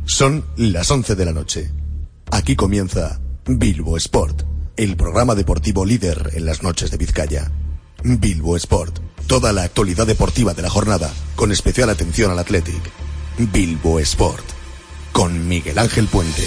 Son las 11 de la noche. Aquí comienza Bilbo Sport, el programa deportivo líder en las noches de Vizcaya. Bilbo Sport, toda la actualidad deportiva de la jornada, con especial atención al Athletic. Bilbo Sport, con Miguel Ángel Puente.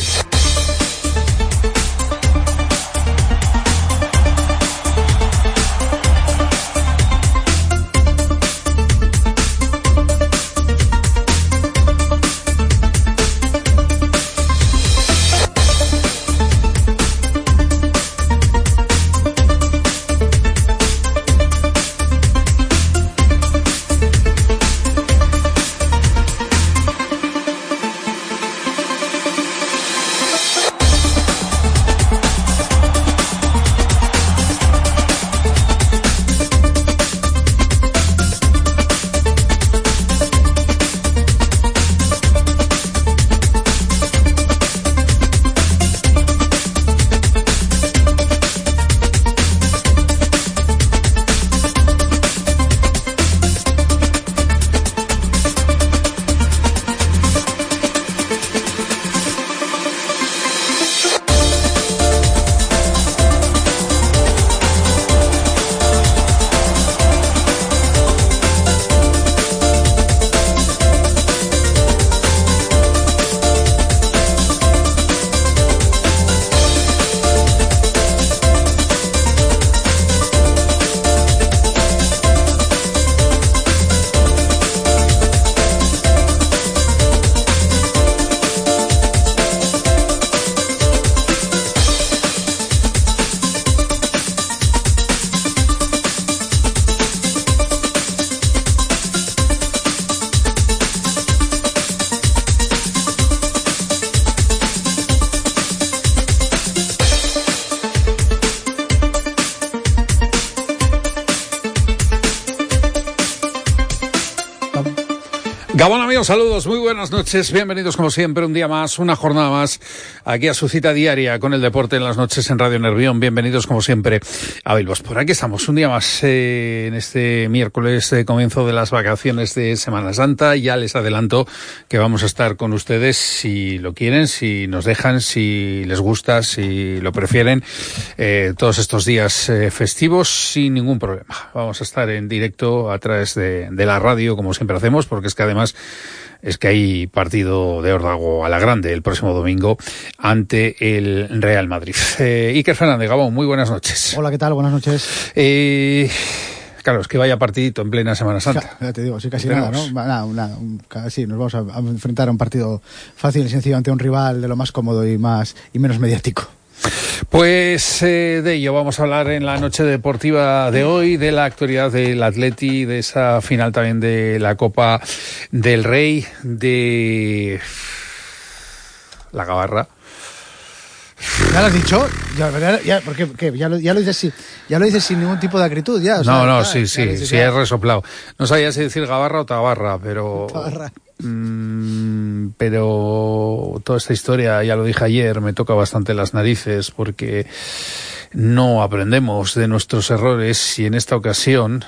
Gabón, amigos, saludos, muy buenas noches, bienvenidos como siempre, un día más, una jornada más, aquí a su cita diaria con el deporte en las noches en Radio Nervión. Bienvenidos como siempre a Bilbo Sport. Aquí estamos, un día más en este miércoles de comienzo de las vacaciones de Semana Santa. Ya les adelanto que vamos a estar con ustedes si lo quieren, si nos dejan, si les gusta, si lo prefieren, todos estos días festivos sin ningún problema. Vamos a estar en directo a través de la radio, como siempre hacemos, porque es que además es que hay partido de órdago a la grande el próximo domingo ante el Real Madrid. Iker Fernández, Gabón, muy buenas noches. Hola, ¿qué tal? Buenas noches. Claro, es que vaya partidito en plena Semana Santa. Ya te digo, sí, casi nada, ¿no? Sí, nos vamos a enfrentar a un partido fácil y sencillo ante un rival de lo más cómodo y menos mediático. Pues de ello vamos a hablar en la noche deportiva de hoy, de la actualidad del Atleti, de esa final también de la Copa del Rey, de la Gabarra. ¿Ya lo has dicho? ¿Por qué? Ya lo dices sin ningún tipo de acritud, ya. O sea, sí, he resoplado. No sabía si decir Gabarra o Tabarra, pero... Tabarra. Pero toda esta historia, ya lo dije ayer, me toca bastante las narices porque no aprendemos de nuestros errores y en esta ocasión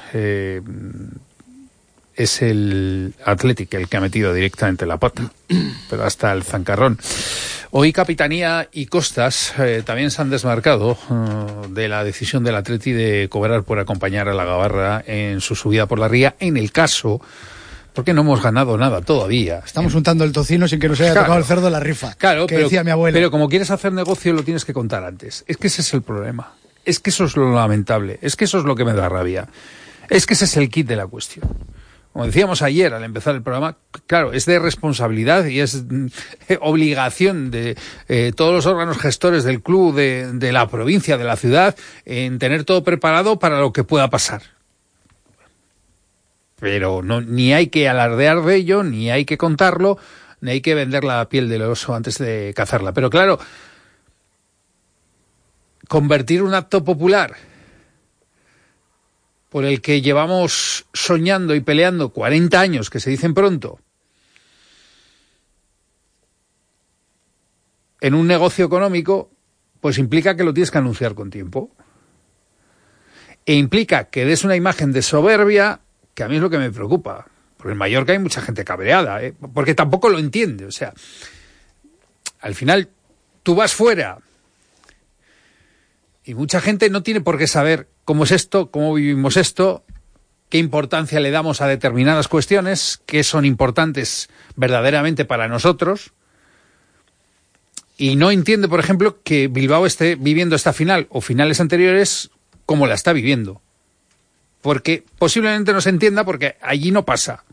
es el Athletic el que ha metido directamente la pata, pero hasta el zancarrón. Hoy Capitanía y Costas también se han desmarcado de la decisión del Atleti de cobrar por acompañar a la Gabarra en su subida por la ría, en el caso... Porque no hemos ganado nada todavía. Estamos untando el tocino sin que nos haya tocado el cerdo en la rifa. Claro, que decía mi abuelo. Pero como quieres hacer negocio lo tienes que contar antes. Es que ese es el problema. Es que eso es lo lamentable. Es que eso es lo que me da rabia. Es que ese es el kit de la cuestión. Como decíamos ayer al empezar el programa, claro, es de responsabilidad y es obligación de todos los órganos gestores del club, de la provincia, de la ciudad, en tener todo preparado para lo que pueda pasar. Pero no, ni hay que alardear de ello, ni hay que contarlo, ni hay que vender la piel del oso antes de cazarla. Pero claro, convertir un acto popular por el que llevamos soñando y peleando 40 años, que se dicen pronto, en un negocio económico, pues implica que lo tienes que anunciar con tiempo. E implica que des una imagen de soberbia, que a mí es lo que me preocupa. Porque en Mallorca hay mucha gente cabreada, porque tampoco lo entiende. O sea, al final tú vas fuera y mucha gente no tiene por qué saber cómo es esto, cómo vivimos esto, qué importancia le damos a determinadas cuestiones, qué son importantes verdaderamente para nosotros, y no entiende, por ejemplo, que Bilbao esté viviendo esta final o finales anteriores como la está viviendo. Porque posiblemente no se entienda porque allí no pasa.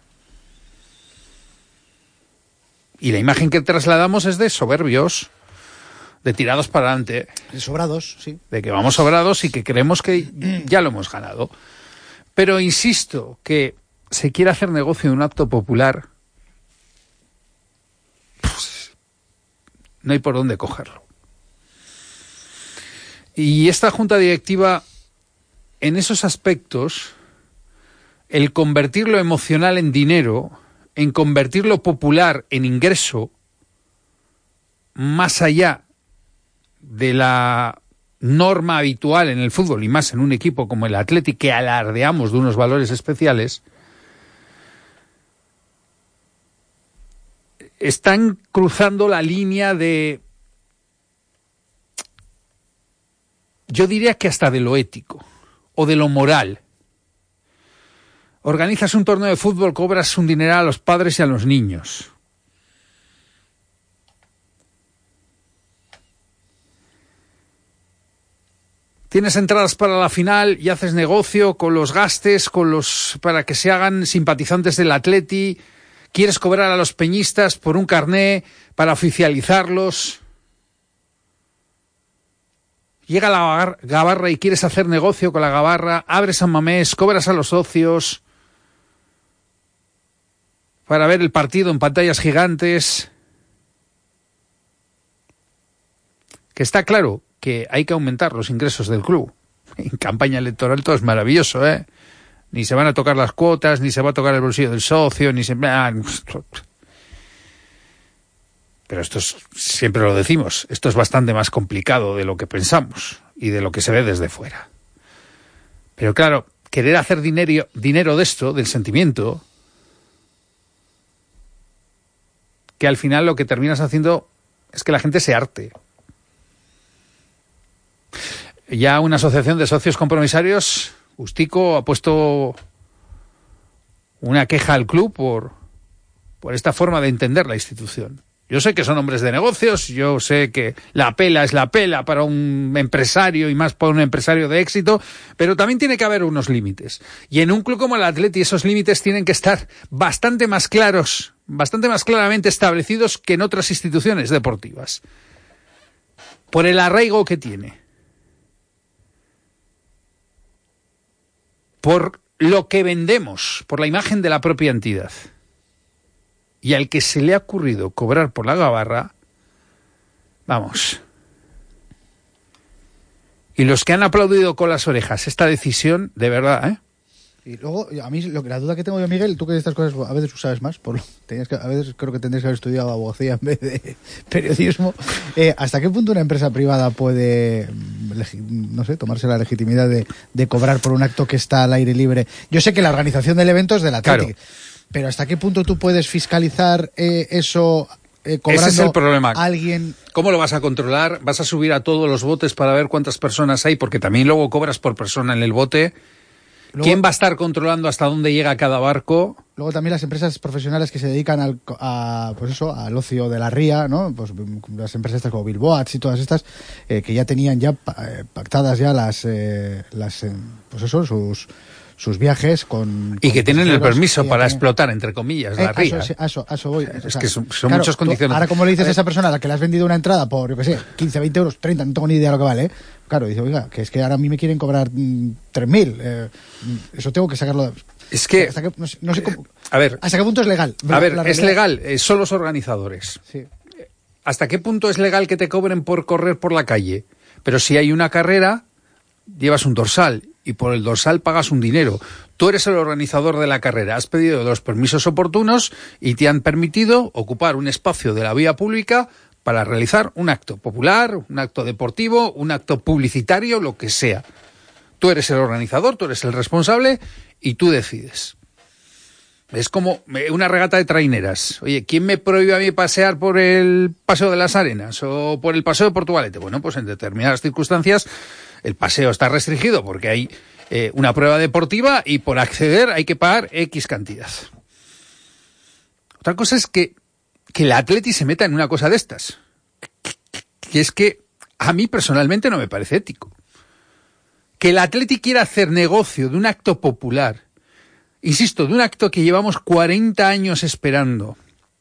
Y la imagen que trasladamos es de soberbios, de tirados para adelante. De sobrados, sí. De que vamos sobrados y que creemos que ya lo hemos ganado. Pero insisto que se quiere hacer negocio de un acto popular, pues, no hay por dónde cogerlo. Y esta junta directiva, en esos aspectos, el convertir lo emocional en dinero, en convertir lo popular en ingreso, más allá de la norma habitual en el fútbol y más en un equipo como el Athletic, que alardeamos de unos valores especiales, están cruzando la línea de, yo diría que hasta de lo ético o de lo moral. Organizas un torneo de fútbol, cobras un dineral a los padres y a los niños. Tienes entradas para la final y haces negocio con los gastes, para que se hagan simpatizantes del Atleti. Quieres cobrar a los peñistas por un carné para oficializarlos. Llega la Gabarra y quieres hacer negocio con la Gabarra. Abres San Mamés, cobras a los socios para ver el partido en pantallas gigantes. Que está claro que hay que aumentar los ingresos del club. En campaña electoral todo es maravilloso, ¿eh? Ni se van a tocar las cuotas, ni se va a tocar el bolsillo del socio, ni se... Pero esto es, siempre lo decimos, esto es bastante más complicado de lo que pensamos y de lo que se ve desde fuera. Pero claro, querer hacer dinero de esto, del sentimiento, que al final lo que terminas haciendo es que la gente se harte. Ya una asociación de socios compromisarios, Ustico, ha puesto una queja al club por esta forma de entender la institución. Yo sé que son hombres de negocios, yo sé que la pela es la pela para un empresario y más para un empresario de éxito, pero también tiene que haber unos límites. Y en un club como el Atleti esos límites tienen que estar bastante más claros, bastante más claramente establecidos que en otras instituciones deportivas. Por el arraigo que tiene. Por lo que vendemos, por la imagen de la propia entidad. Y al que se le ha ocurrido cobrar por la Gabarra, vamos. Y los que han aplaudido con las orejas esta decisión, de verdad, ¿eh? Y luego, a mí, la duda que tengo yo, Miguel, tú que de estas cosas a veces sabes más, a veces creo que tendrías que haber estudiado abogacía en vez de periodismo. ¿Hasta qué punto una empresa privada puede, no sé, tomarse la legitimidad de cobrar por un acto que está al aire libre? Yo sé que la organización del evento es del Athletic, claro, pero ¿hasta qué punto tú puedes fiscalizar eso cobrando? Ese es el problema. A alguien? ¿Cómo lo vas a controlar? ¿Vas a subir a todos los botes para ver cuántas personas hay? Porque también luego cobras por persona en el bote. Luego, ¿quién va a estar controlando hasta dónde llega cada barco? Luego también las empresas profesionales que se dedican al ocio de la ría, ¿no? Pues las empresas estas como Bilboats y todas estas, que ya tenían ya pactadas ya sus viajes con que tienen el permiso para explotar, entre comillas, la ría. A eso voy. Es que son claro, muchos condicionantes. Ahora, como le dices a esa persona a la que le has vendido una entrada por, yo qué sé, 15, 20 euros, 30, no tengo ni idea de lo que vale, ¿eh? Claro, dice, oiga, que es que ahora a mí me quieren cobrar 3.000. Eso tengo que sacarlo. Es que... no sé cómo, a ver... ¿Hasta qué punto es legal? Es legal, son los organizadores. Sí. ¿Hasta qué punto es legal que te cobren por correr por la calle? Pero si hay una carrera, llevas un dorsal y por el dorsal pagas un dinero. Tú eres el organizador de la carrera, has pedido los permisos oportunos y te han permitido ocupar un espacio de la vía pública para realizar un acto popular, un acto deportivo, un acto publicitario, lo que sea. Tú eres el organizador, tú eres el responsable y tú decides. Es como una regata de traineras. Oye, ¿quién me prohíbe a mí pasear por el Paseo de las Arenas o por el Paseo de Portugalete? Bueno, pues en determinadas circunstancias el paseo está restringido porque hay una prueba deportiva y por acceder hay que pagar X cantidad. Otra cosa es que el Atleti se meta en una cosa de estas. Que es que a mí personalmente no me parece ético. Que el Atleti quiera hacer negocio de un acto popular, insisto, de un acto que llevamos 40 años esperando,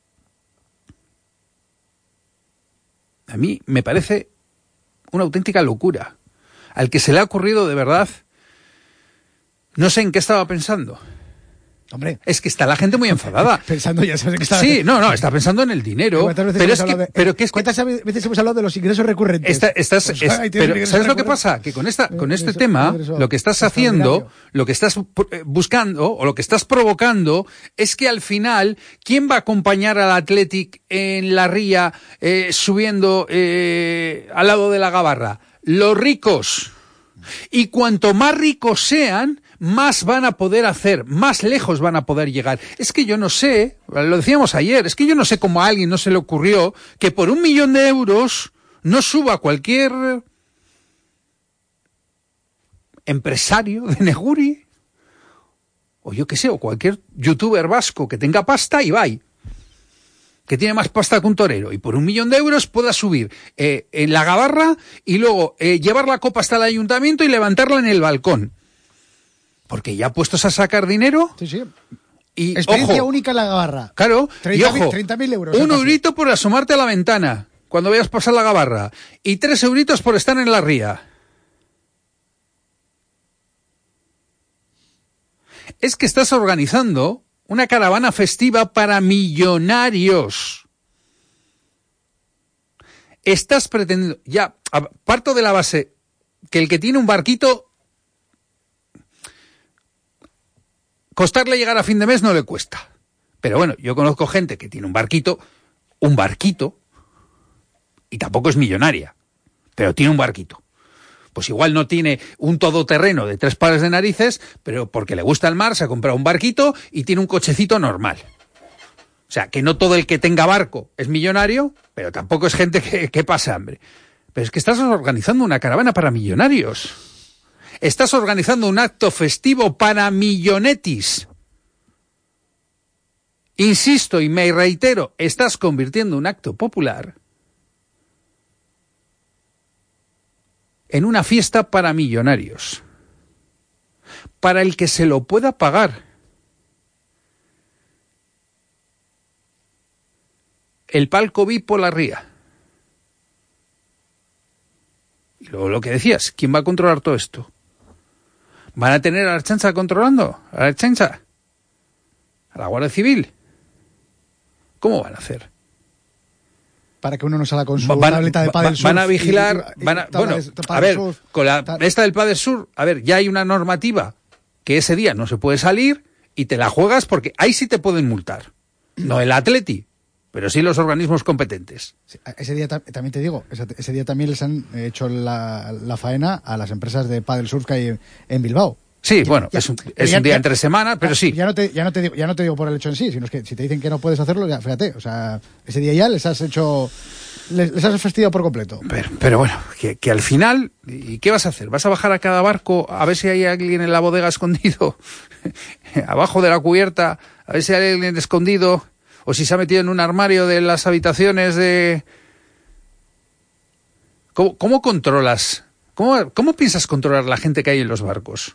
a mí me parece una auténtica locura. Al que se le ha ocurrido de verdad, no sé en qué estaba pensando. Hombre, es que está la gente muy enfadada. Pensando, ya sabes que está. Sí, no, está pensando en el dinero. Pero ¿cuántas veces hemos hablado de los ingresos recurrentes? Pero ¿sabes lo que pasa? Que con este tema, lo que estás haciendo, lo que estás buscando o lo que estás provocando es que al final, ¿quién va a acompañar al Athletic en la ría subiendo al lado de la Gabarra? Los ricos. Y cuanto más ricos sean, más van a poder hacer, más lejos van a poder llegar. Es que yo no sé, lo decíamos ayer, es que yo no sé cómo a alguien no se le ocurrió que por 1 millón de euros no suba cualquier empresario de Neguri, o yo qué sé, o cualquier youtuber vasco que tenga pasta y vaya, que tiene más pasta que un torero, y por 1 millón de euros pueda subir en la Gabarra y luego llevar la copa hasta el ayuntamiento y levantarla en el balcón. Porque ya puestos a sacar dinero... Sí, sí. Y, experiencia ojo, única en la Gabarra. Claro. 30.000 euros. 1 eurito por asomarte a la ventana cuando vayas a pasar la Gabarra. Y 3 euritos por estar en la ría. Es que estás organizando una caravana festiva para millonarios. Estás pretendiendo... Ya, parto de la base que el que tiene un barquito... Costarle llegar a fin de mes no le cuesta. Pero bueno, yo conozco gente que tiene un barquito, y tampoco es millonaria, pero tiene un barquito. Pues igual no tiene un todoterreno de 3 pares de narices, pero porque le gusta el mar se ha comprado un barquito y tiene un cochecito normal. O sea, que no todo el que tenga barco es millonario, pero tampoco es gente que pasa hambre. Pero es que estás organizando una caravana para millonarios. Estás organizando un acto festivo para millonetis. Insisto y me reitero, estás convirtiendo un acto popular en una fiesta para millonarios. Para el que se lo pueda pagar. El palco VIP por la ría. Y luego lo que decías, ¿quién va a controlar todo esto? ¿Van a tener a la Ertzaintza controlando? ¿A la Ertzaintza? ¿A la Guardia Civil? ¿Cómo van a hacer? Para que uno no salga con su tableta de Padel Surf. Van a vigilar... a ver, con esta del Padel Surf, a ver, ya hay una normativa que ese día no se puede salir y te la juegas porque ahí sí te pueden multar. No el Atleti, pero sí los organismos competentes. Sí, ese día también te digo, ese día también les han hecho la faena a las empresas de Padel Surf que hay en Bilbao. Sí, bueno, es un día entre semana, pero sí. Ya no te digo por el hecho en sí, sino es que si te dicen que no puedes hacerlo, ya, fíjate, o sea, ese día ya les has fastidiado por completo. Pero bueno, que al final, ¿y qué vas a hacer? ¿Vas a bajar a cada barco a ver si hay alguien en la bodega escondido? Abajo de la cubierta, a ver si hay alguien escondido, o si se ha metido en un armario de las habitaciones de... ¿Cómo controlas? ¿Cómo piensas controlar la gente que hay en los barcos?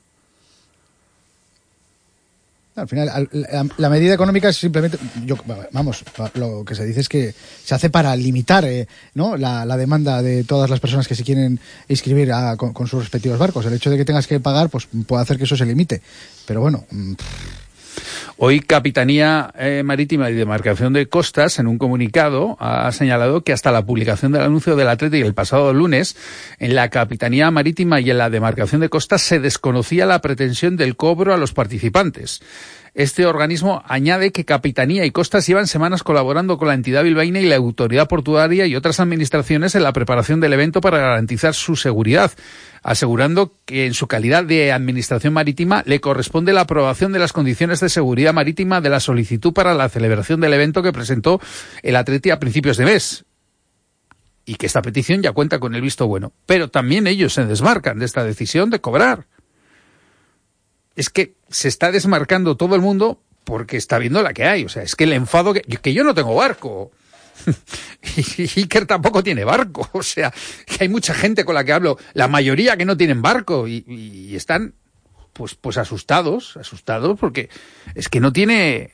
Al final, la medida económica es simplemente, lo que se dice es que se hace para limitar ¿no? la demanda de todas las personas que se quieren inscribir con sus respectivos barcos. El hecho de que tengas que pagar, pues puede hacer que eso se limite. Pero bueno... Hoy Capitanía Marítima y Demarcación de Costas, en un comunicado, ha señalado que hasta la publicación del anuncio del Athletic el pasado lunes, en la Capitanía Marítima y en la Demarcación de Costas se desconocía la pretensión del cobro a los participantes. Este organismo añade que Capitanía y Costas llevan semanas colaborando con la entidad bilbaína y la autoridad portuaria y otras administraciones en la preparación del evento para garantizar su seguridad, asegurando que en su calidad de administración marítima le corresponde la aprobación de las condiciones de seguridad marítima de la solicitud para la celebración del evento que presentó el Athletic a principios de mes. Y que esta petición ya cuenta con el visto bueno. Pero también ellos se desmarcan de esta decisión de cobrar. Es que se está desmarcando todo el mundo porque está viendo la que hay. O sea, es que el enfado que yo no tengo barco. Y Iker tampoco tiene barco. O sea, que hay mucha gente con la que hablo, la mayoría que no tienen barco y están pues asustados porque es que no tiene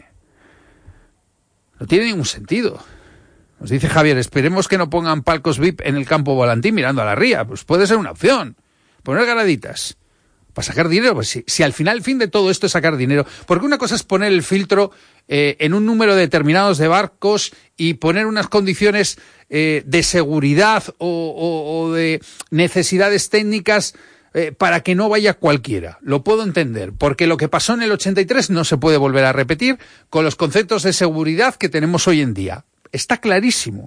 ningún sentido. Nos dice Javier, esperemos que no pongan palcos VIP en el campo Volantín mirando a la ría. Pues puede ser una opción. Poner graditas. Para sacar dinero. Pues si al final el fin de todo esto es sacar dinero. Porque una cosa es poner el filtro en un número determinado de barcos y poner unas condiciones de seguridad o de necesidades técnicas para que no vaya cualquiera. Lo puedo entender. Porque lo que pasó en el 83 no se puede volver a repetir con los conceptos de seguridad que tenemos hoy en día. Está clarísimo.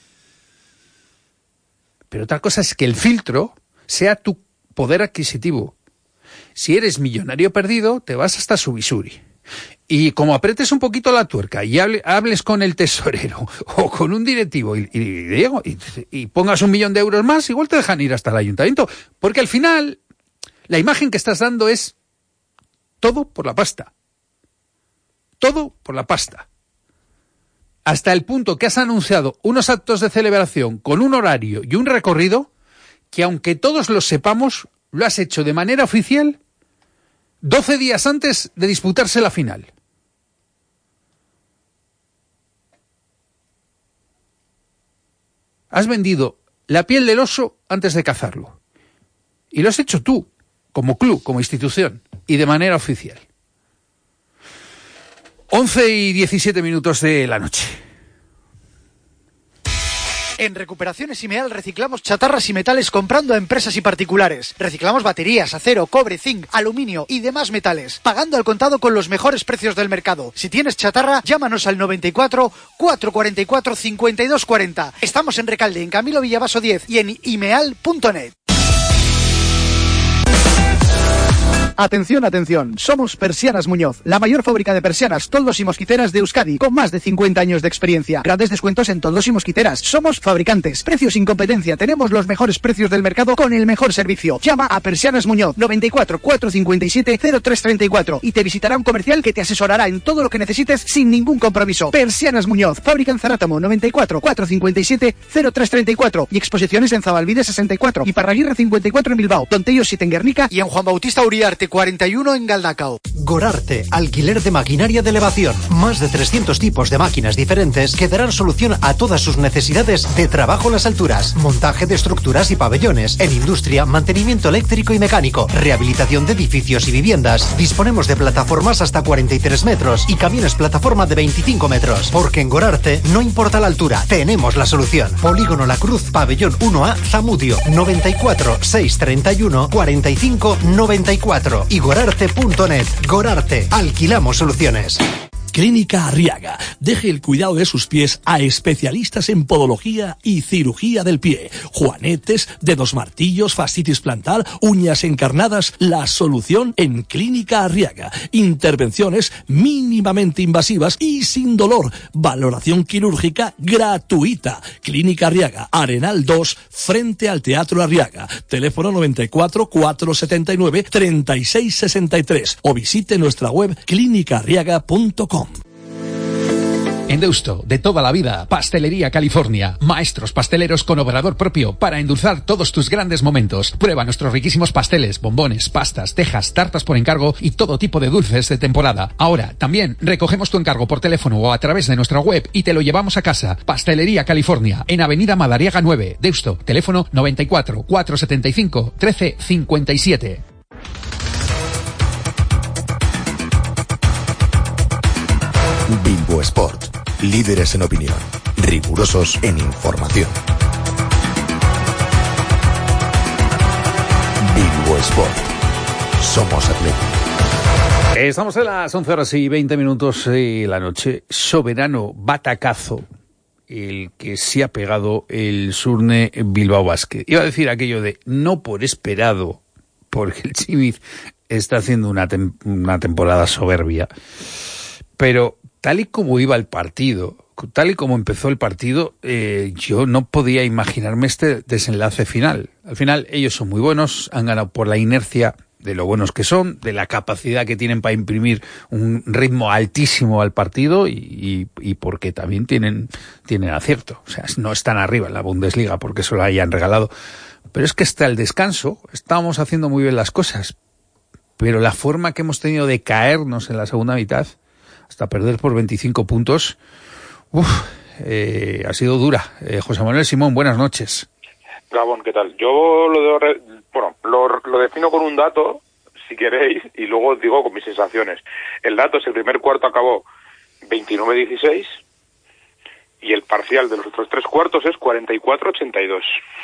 Pero otra cosa es que el filtro sea tu poder adquisitivo. Si eres millonario perdido, te vas hasta Subisuri. Y como apretes un poquito la tuerca y hables con el tesorero o con un directivo y pongas 1 millón de euros más, igual te dejan ir hasta el ayuntamiento. Porque al final, la imagen que estás dando es todo por la pasta. Todo por la pasta. Hasta el punto que has anunciado unos actos de celebración con un horario y un recorrido que, aunque todos lo sepamos, lo has hecho de manera oficial 12 días antes de disputarse la final. Has vendido la piel del oso antes de cazarlo. Y lo has hecho tú, como club, como institución, y de manera oficial. 11:17 de la noche. En Recuperaciones Imeal reciclamos chatarras y metales comprando a empresas y particulares. Reciclamos baterías, acero, cobre, zinc, aluminio y demás metales, pagando al contado con los mejores precios del mercado. Si tienes chatarra, llámanos al 94 444 5240. Estamos en Recalde, en Camilo Villavaso 10 y en imeal.net. Atención, atención, somos Persianas Muñoz, la mayor fábrica de persianas, toldos y mosquiteras de Euskadi, con más de 50 años de experiencia. Grandes descuentos en toldos y mosquiteras. Somos fabricantes, precios sin competencia, tenemos los mejores precios del mercado con el mejor servicio. Llama a Persianas Muñoz, 94 457 0334 y te visitará un comercial que te asesorará en todo lo que necesites sin ningún compromiso. Persianas Muñoz, fábrica en Zarátamo, 94 457 0334 y exposiciones en Zabalbide 64 y Parraguirre 54 en Bilbao, Tontello 7 en Guernica y en Juan Bautista Uriarte 41 en Galdacao. Gorarte, alquiler de maquinaria de elevación. Más de 300 tipos de máquinas diferentes que darán solución a todas sus necesidades de trabajo en las alturas, montaje de estructuras y pabellones, en industria, mantenimiento eléctrico y mecánico, rehabilitación de edificios y viviendas. Disponemos de plataformas hasta 43 metros y camiones plataforma de 25 metros. Porque en Gorarte no importa la altura, tenemos la solución. Polígono La Cruz, pabellón 1A, Zamudio, 94 631 45 94 y gorarte.net. Gorarte, alquilamos soluciones. Clínica Arriaga. Deje el cuidado de sus pies a especialistas en podología y cirugía del pie. Juanetes, dedos martillos, fascitis plantar, uñas encarnadas. La solución en Clínica Arriaga. Intervenciones mínimamente invasivas y sin dolor. Valoración quirúrgica gratuita. Clínica Arriaga, Arenal 2, frente al Teatro Arriaga. Teléfono 94 479 3663 o visite nuestra web clinicaarriaga.com. En Deusto, de toda la vida, Pastelería California. Maestros pasteleros con obrador propio para endulzar todos tus grandes momentos. Prueba nuestros riquísimos pasteles, bombones, pastas, tejas, tartas por encargo y todo tipo de dulces de temporada. Ahora, también recogemos tu encargo por teléfono o a través de nuestra web y te lo llevamos a casa. Pastelería California, en Avenida Madariaga 9, Deusto. Teléfono 94 475 1357. Bilbo Sport. Líderes en opinión. Rigurosos en información. Bilbo Sport. Somos Atlético. Estamos en las 11:20 de la noche. Soberano batacazo el que se ha pegado el Surne Bilbao Basket. Iba a decir aquello de no por esperado, porque el Chimiz está haciendo una temporada soberbia, pero tal y como iba el partido, tal y como empezó el partido, yo no podía imaginarme este desenlace final. Al final ellos son muy buenos, han ganado por la inercia de lo buenos que son, de la capacidad que tienen para imprimir un ritmo altísimo al partido y porque también tienen acierto. O sea, no están arriba en la Bundesliga porque se lo hayan regalado. Pero es que hasta el descanso estábamos haciendo muy bien las cosas. Pero la forma que hemos tenido de caernos en la segunda mitad, hasta perder por 25 puntos, ha sido dura. José Manuel Simón, buenas noches. Gabón, ¿qué tal? Yo lo defino con un dato, si queréis, y luego digo con mis sensaciones. El dato es el primer cuarto acabó 29-16 y el parcial de los otros tres cuartos es 44-82.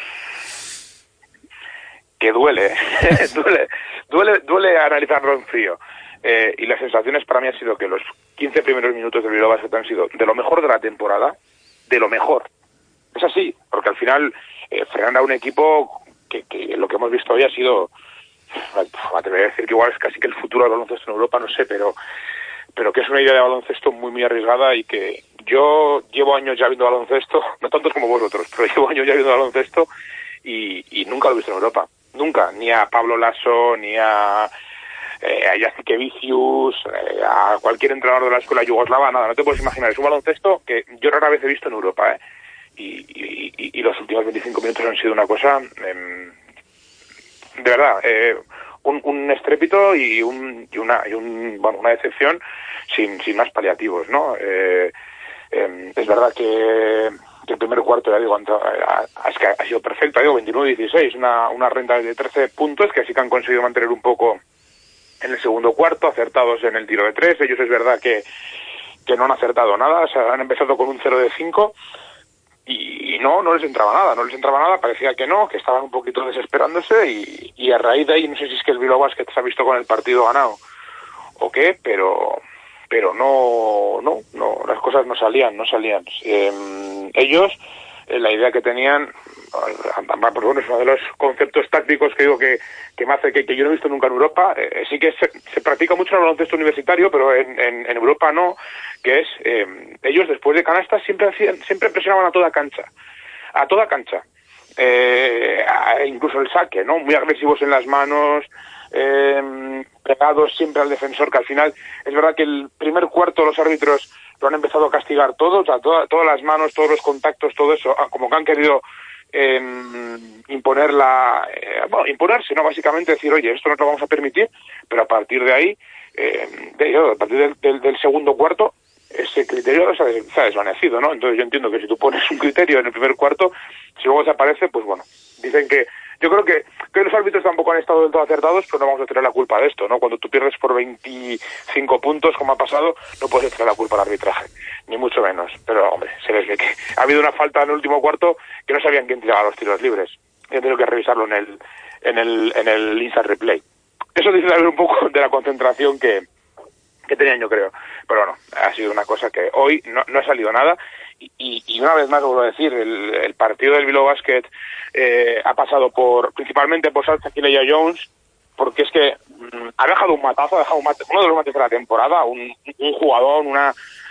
Que duele, duele analizarlo en frío. Y las sensaciones para mí han sido que los 15 primeros minutos del Bilbao Basket han sido de lo mejor de la temporada, de lo mejor. Es así, porque al final frenan a un equipo que lo que hemos visto hoy ha sido, me atrevería a decir que igual es casi que el futuro del baloncesto en Europa, no sé, pero que es una idea de baloncesto muy, muy arriesgada y que yo llevo años ya viendo baloncesto, no tantos como vosotros, pero llevo años ya viendo baloncesto y nunca lo he visto en Europa. Nunca, ni a Pablo Lasso, ni a Jasikevičius, a cualquier entrenador de la escuela yugoslava, nada, no te puedes imaginar. Es un baloncesto que yo rara vez he visto en Europa, y los últimos 25 minutos han sido una cosa, de verdad, un estrépito y una decepción sin más paliativos, ¿no? Es verdad que el primer cuarto, ya digo, es que ha sido perfecto, digo, 29-16, una renta de 13 puntos que sí que han conseguido mantener un poco en el segundo cuarto, acertados en el tiro de 3. Ellos es verdad que no han acertado nada, o sea, han empezado con un 0 de 5 y no les entraba nada, parecía que no, que estaban un poquito desesperándose y a raíz de ahí, no sé si es que el Bilbao Basket se ha visto con el partido ganado o qué, pero no, las cosas no salían. Ellos, la idea que tenían, pues bueno, es uno de los conceptos tácticos que digo que me hace que yo no he visto nunca en Europa. Sí que se practica mucho en el baloncesto universitario, pero en Europa no, que es, ellos después de canastas siempre presionaban a toda cancha, incluso el saque, ¿no? Muy agresivos en las manos, pegados siempre al defensor, que al final es verdad que el primer cuarto los árbitros lo han empezado a castigar todo, o sea, todas las manos, todos los contactos, todo eso, como que han querido imponerse, ¿no? Básicamente decir, oye, esto no lo vamos a permitir, pero a partir de ahí, a partir del segundo cuarto, ese criterio se ha desvanecido, ¿no? Entonces yo entiendo que si tú pones un criterio en el primer cuarto, si luego desaparece, pues bueno, dicen que yo creo que los árbitros tampoco han estado del todo acertados, pero no vamos a tener la culpa de esto, ¿no? Cuando tú pierdes por 25 puntos, como ha pasado, no puedes echar la culpa al arbitraje, ni mucho menos. Pero, hombre, se les ve que ha habido una falta en el último cuarto que no sabían quién tiraba los tiros libres. Y han tenido que revisarlo en el instant replay. Eso dice algo un poco de la concentración que tenían, yo creo. Pero bueno, ha sido una cosa que hoy no ha salido nada. Y una vez más, vuelvo a decir, el partido del Bilbao Basket ha pasado principalmente por Salza Kileya Jones, porque es que ha dejado un matazo, uno de los mates de la temporada, un jugador, un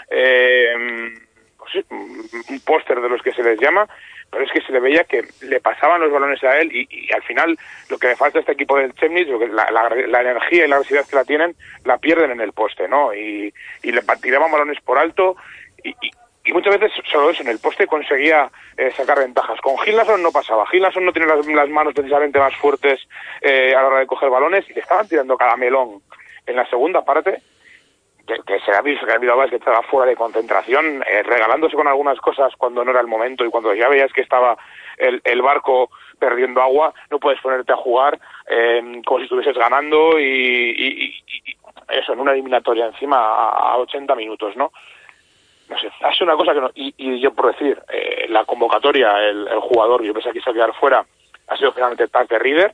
póster de los que se les llama, pero es que se le veía que le pasaban los balones a él y al final lo que le falta a este equipo del Chemnitz, la energía y la agresividad que la tienen, la pierden en el poste, ¿no? Y le tiraban balones por alto y muchas veces solo eso, en el poste conseguía sacar ventajas. Con Gilnason no pasaba. Gilnason no tiene las manos precisamente más fuertes a la hora de coger balones y le estaban tirando cada melón en la segunda parte, que se ha visto que el Bilbao Basket estaba fuera de concentración, regalándose con algunas cosas cuando no era el momento y cuando ya veías que estaba el barco perdiendo agua, no puedes ponerte a jugar como si estuvieses ganando y eso, en una eliminatoria encima a 80 minutos, ¿no? No sé, ha sido una cosa que no, y yo por decir, la convocatoria, el jugador, yo pensé que se iba a quedar fuera, ha sido finalmente Tucker Reader,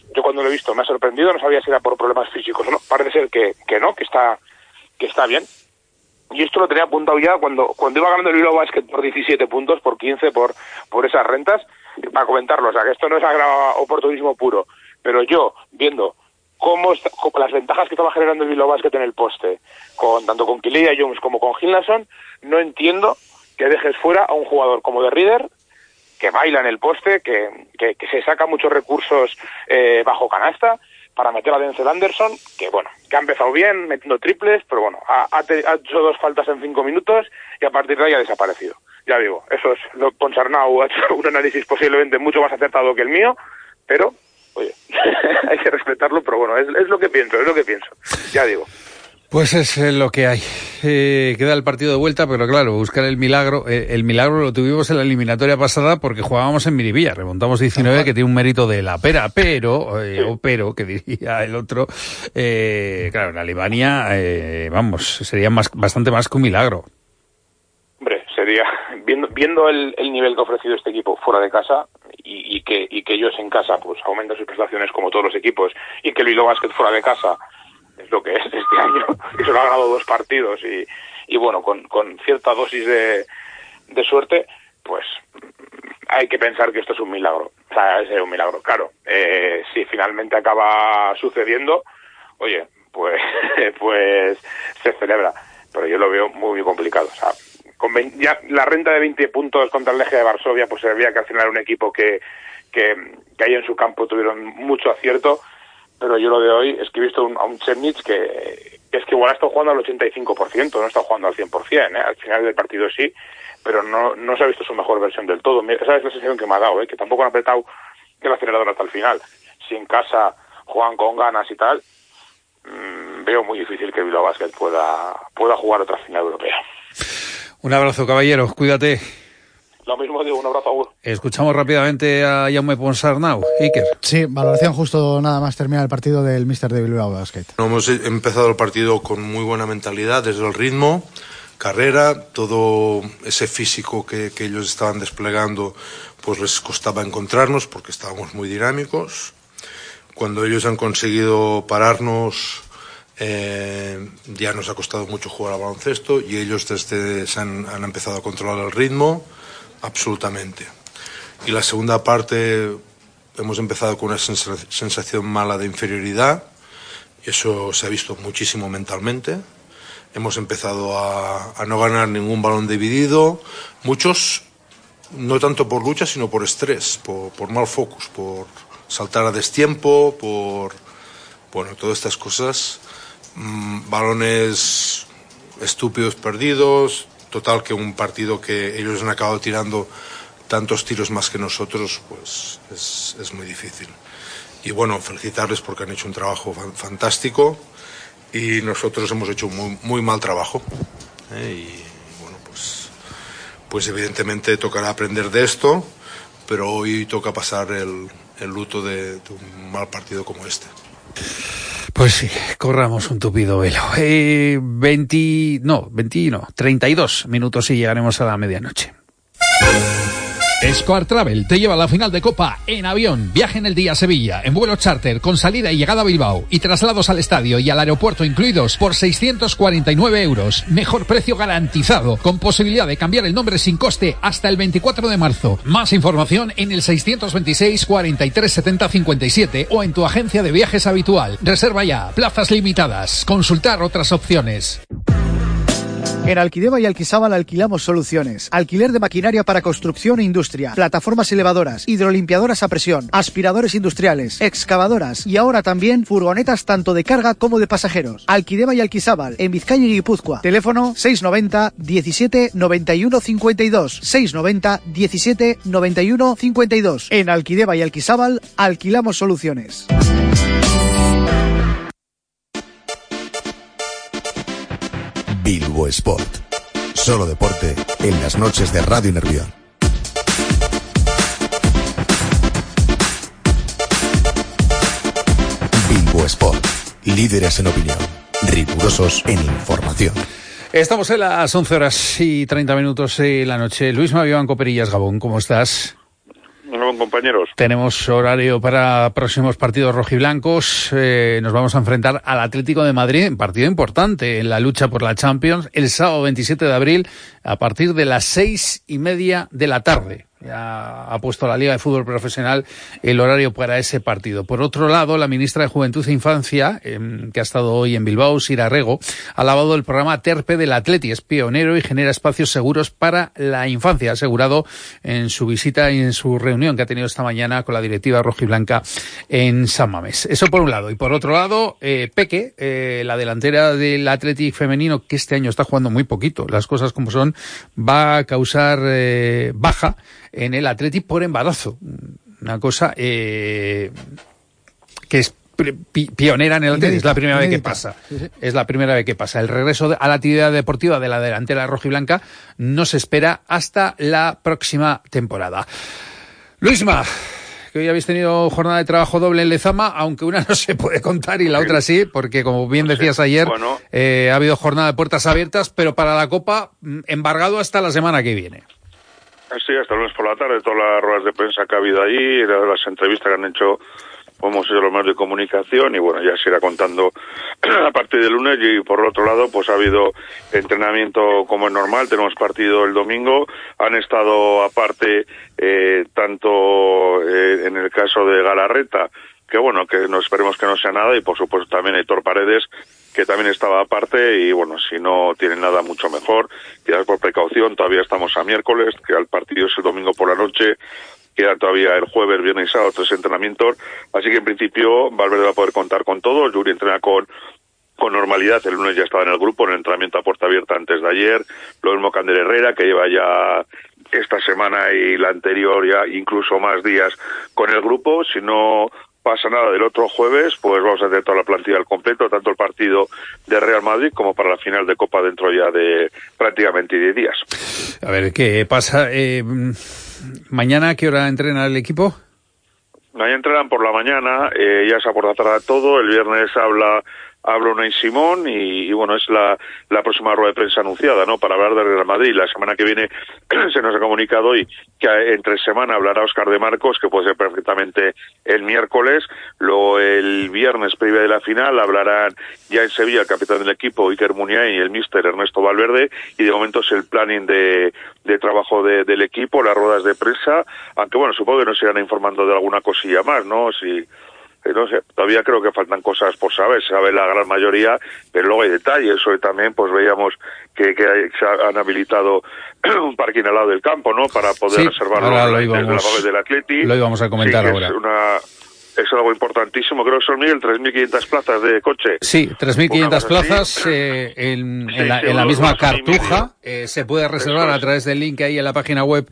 yo cuando lo he visto me ha sorprendido, no sabía si era por problemas físicos o no, parece ser que no, que está bien. Y esto lo tenía apuntado ya cuando iba ganando el Bilbao Basket por 17 puntos, por 15, por esas rentas, para comentarlo. O sea, que esto no es oportunismo puro. Pero yo, viendo cómo las ventajas que estaba generando el Bilbao Basket en el poste, tanto con Kilea Jones como con Hinderson, no entiendo que dejes fuera a un jugador como de Reader, que baila en el poste, que se saca muchos recursos bajo canasta, para meter a Denzel Anderson, que ha empezado bien, metiendo triples, pero ha hecho 2 faltas en 5 minutos y a partir de ahí ha desaparecido. Ya digo, eso es lo que Ponsarnau ha hecho un análisis posiblemente mucho más acertado que el mío, pero, oye, hay que respetarlo, pero es lo que pienso, ya digo. Pues es lo que hay. Queda el partido de vuelta, pero claro, buscar el milagro. El milagro lo tuvimos en la eliminatoria pasada porque jugábamos en Miribilla. Remontamos 19, que tiene un mérito de la pera, pero, que diría el otro, claro, en Alemania, sería bastante más que un milagro. Hombre, sería, viendo el nivel que ha ofrecido este equipo fuera de casa, y que ellos en casa, pues, aumentan sus prestaciones como todos los equipos, y que el Bilbao Basket fuera de casa es lo que es este año, y se lo ha ganado 2 partidos y con cierta dosis de suerte, pues hay que pensar que esto es un milagro. O sea, es un milagro, claro. Si finalmente acaba sucediendo, oye, pues se celebra, pero yo lo veo muy, muy complicado. O sea, ya la renta de 20 puntos contra el Legia de Varsovia, pues se veía que al final era un equipo que ahí en su campo tuvieron mucho acierto. Pero yo lo de hoy es que he visto a un Chemnitz que es que igual ha estado jugando al 85%, no está jugando al 100%, al final del partido sí, pero no se ha visto su mejor versión del todo. Esa es la sensación que me ha dado, que tampoco han apretado el acelerador hasta el final. Si en casa juegan con ganas y tal, veo muy difícil que Bilbao Basket pueda jugar otra final europea. Un abrazo, caballero, cuídate. Lo mismo digo, un abrazo, Agur. Escuchamos rápidamente a Jaume Ponsarnau. Iker. Sí, valoración justo nada más terminar el partido del míster de Bilbao Basket. Hemos empezado el partido con muy buena mentalidad, desde el ritmo, carrera, todo ese físico que ellos estaban desplegando, pues les costaba encontrarnos porque estábamos muy dinámicos. Cuando ellos han conseguido pararnos, ya nos ha costado mucho jugar al baloncesto y ellos han empezado a controlar el ritmo. Absolutamente. Y la segunda parte hemos empezado con una sensación mala de inferioridad y eso se ha visto muchísimo mentalmente. Hemos empezado a no ganar ningún balón dividido, muchos no tanto por lucha sino por estrés, por mal focus, por saltar a destiempo, por todas estas cosas, balones estúpidos perdidos. Total, que un partido que ellos han acabado tirando tantos tiros más que nosotros, pues es muy difícil. Y felicitarles porque han hecho un trabajo fantástico y nosotros hemos hecho un muy mal trabajo. Pues evidentemente tocará aprender de esto, pero hoy toca pasar el luto de un mal partido como este. Pues sí, corramos un tupido velo. 32 minutos y llegaremos a la medianoche. Square Travel te lleva a la final de Copa en avión. Viaje en el día a Sevilla, en vuelo charter, con salida y llegada a Bilbao y traslados al estadio y al aeropuerto incluidos por 649 euros. Mejor precio garantizado, con posibilidad de cambiar el nombre sin coste hasta el 24 de marzo. Más información en el 626 43 70 57 o en tu agencia de viajes habitual. Reserva ya, plazas limitadas. Consultar otras opciones. En Alquideva y Alquisábal alquilamos soluciones. Alquiler de maquinaria para construcción e industria, plataformas elevadoras, hidrolimpiadoras a presión, aspiradores industriales, excavadoras y ahora también furgonetas tanto de carga como de pasajeros. Alquideva y Alquisábal, en Vizcaya y Guipúzcoa. Teléfono 690 17 91 52. 690 17 91 52. En Alquideva y Alquisábal alquilamos soluciones. Bilbo Sport. Solo deporte en las noches de Radio Nervión. Bilbo Sport. Líderes en opinión. Rigurosos en información. Estamos en las 11 horas y 30 minutos de la noche. Luis Mavián Coperillas, Gabón, ¿cómo estás? Hola, compañeros. Tenemos horario para próximos partidos rojiblancos. Nos vamos a enfrentar al Atlético de Madrid, un partido importante en la lucha por la Champions, el sábado 27 de abril, a partir de las 6:30 de la tarde. Ya ha puesto la Liga de Fútbol Profesional el horario para ese partido. Por otro lado, la ministra de Juventud e Infancia, que ha estado hoy en Bilbao, Sira Rego, ha alabado el programa TERPE del Atleti. Es pionero y genera espacios seguros para la infancia, ha asegurado en su visita y en su reunión que ha tenido esta mañana con la directiva rojiblanca en San Mamés. Eso por un lado. Y por otro lado, Peque, la delantera del Atleti femenino, que este año está jugando muy poquito, las cosas como son, va a causar baja en el Atleti por embarazo. Una cosa que es pionera en el Atleti. Es la primera vez que pasa. Es la primera vez que pasa. El regreso a la actividad deportiva de la delantera rojiblanca no se espera hasta la próxima temporada. Luisma, que hoy habéis tenido jornada de trabajo doble en Lezama, aunque una no se puede contar y la otra sí, porque como bien decías ayer, ha habido jornada de puertas abiertas, pero para la Copa embargado hasta la semana que viene. Sí, hasta el lunes por la tarde, todas las ruedas de prensa que ha habido allí, las entrevistas que han hecho, hemos hecho los medios de comunicación y bueno, ya se irá contando a partir del lunes. Y por el otro lado, pues ha habido entrenamiento como es normal, tenemos partido el domingo, han estado aparte tanto en el caso de Galarreta, que bueno, que no esperemos que no sea nada, y por supuesto también Héctor Paredes, que también estaba aparte, y bueno, si no tienen nada mucho mejor, quizás por precaución, todavía estamos a miércoles, que el partido es el domingo por la noche, queda todavía el jueves, viernes y sábado 3 entrenamientos, así que en principio Valverde va a poder contar con todo. Yuri entrena con normalidad, el lunes ya estaba en el grupo, en el entrenamiento a puerta abierta antes de ayer, lo mismo que Ander Herrera, que lleva ya esta semana y la anterior ya incluso más días con el grupo. Si no pasa nada del otro jueves, pues vamos a tener toda la plantilla al completo, tanto el partido de Real Madrid como para la final de Copa dentro ya de prácticamente 10 días. A ver, ¿qué pasa? ¿Mañana a qué hora entrena el equipo? Mañana entrenan por la mañana, ya se por la tarde todo, el viernes habla Unai Simón y bueno, es la próxima rueda de prensa anunciada, ¿no? Para hablar de Real Madrid. La semana que viene se nos ha comunicado hoy que entre semana hablará Óscar de Marcos, que puede ser perfectamente el miércoles. Luego el viernes, previa de la final, hablarán ya en Sevilla el capitán del equipo, Iker Muniain, y el míster Ernesto Valverde, y de momento es el planning de trabajo del equipo, las ruedas de prensa, aunque bueno, supongo que nos irán informando de alguna cosilla más, ¿no? No sé, todavía creo que faltan cosas por saber, se sabe la gran mayoría, pero luego hay detalles. Hoy también pues veíamos que se han habilitado un parking al lado del campo, ¿no? Para poder reservarlo del Atleti. Lo íbamos a comentar ahora. Es algo importantísimo, creo que son, Miguel, 3.500 plazas de coche. Sí, 3.500 plazas en la misma Cartuja. Se puede reservar a través del link ahí en la página web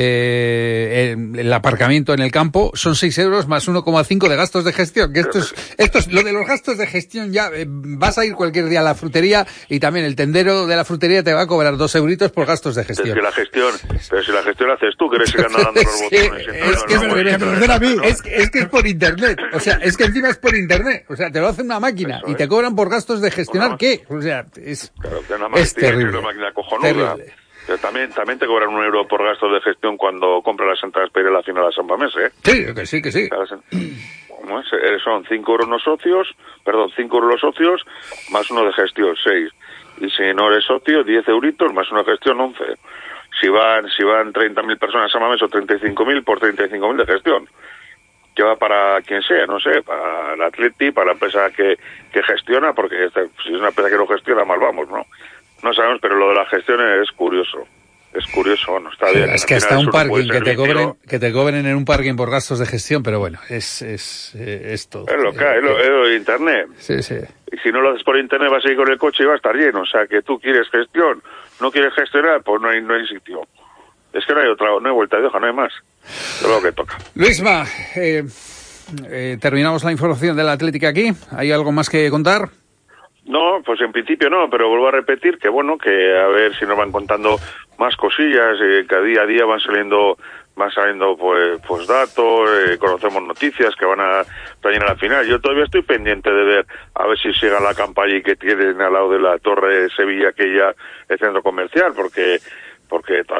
el aparcamiento en el campo. Son 6 euros más 1,5 de gastos de gestión. Que esto es lo de los gastos de gestión. Ya vas a ir cualquier día a la frutería y también el tendero de la frutería te va a cobrar 2 euritos por gastos de gestión. Pero si la gestión la haces tú, que eres ir nadando los botones. Es que es por internet. O sea, es que encima es por internet. O sea, te lo hace una máquina y te cobran por gastos de gestionar. ¿Qué? O sea, es terrible. Una máquina cojonuda. Pero también te cobran 1 euro por gastos de gestión cuando compras las entradas para ir a la final a San Mamés, ¿eh? Sí, que sí. Son 5 euros los socios, 5 euros los socios, más uno de gestión, 6. Y si no eres socio, 10 euritos, más una gestión, 11. Si van 30.000 personas a San Mamés o 35.000, por 35.000 de gestión. Que va para quien sea, no sé, para el Atleti, para la empresa que gestiona, porque si es una empresa que no gestiona, mal vamos, ¿no? No sabemos, pero lo de la gestión es curioso. Es curioso, no está bien. Es que hasta un parking que te cobren en un parking por gastos de gestión, pero bueno, es todo. Es lo que hay, es lo de internet. Sí. Y si no lo haces por internet vas a ir con el coche y va a estar lleno, o sea, que tú quieres gestión, no quieres gestionar, pues no hay sitio. Es que no hay vuelta de hoja, no hay más. Es lo que toca. Luisma, terminamos la información de la Atlética aquí. ¿Hay algo más que contar? No, pues en principio no, pero vuelvo a repetir que bueno, que a ver si nos van contando más cosillas, que día a día van saliendo pues datos, conocemos noticias que van a traer a la final. Yo todavía estoy pendiente de ver a ver si sigue la campaña y que tienen al lado de la Torre de Sevilla, que ya es centro comercial, porque todavía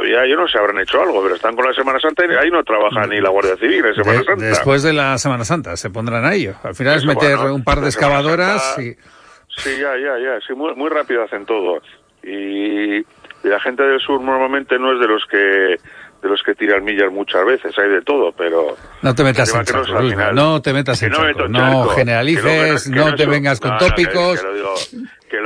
todavía, yo no sé, habrán hecho algo, pero están con la Semana Santa y ahí no trabaja ni la Guardia Civil en Semana Santa. Después de la Semana Santa se pondrán a ello. Al final es meter un par de excavadoras y... Sí, ya, sí, muy rápido hacen todo. Y la gente del sur normalmente no es de los que tiran millas muchas veces, hay de todo, pero... No te metas en charcos, no te metas en charcos, no generalices, no te vengas con tópicos. Que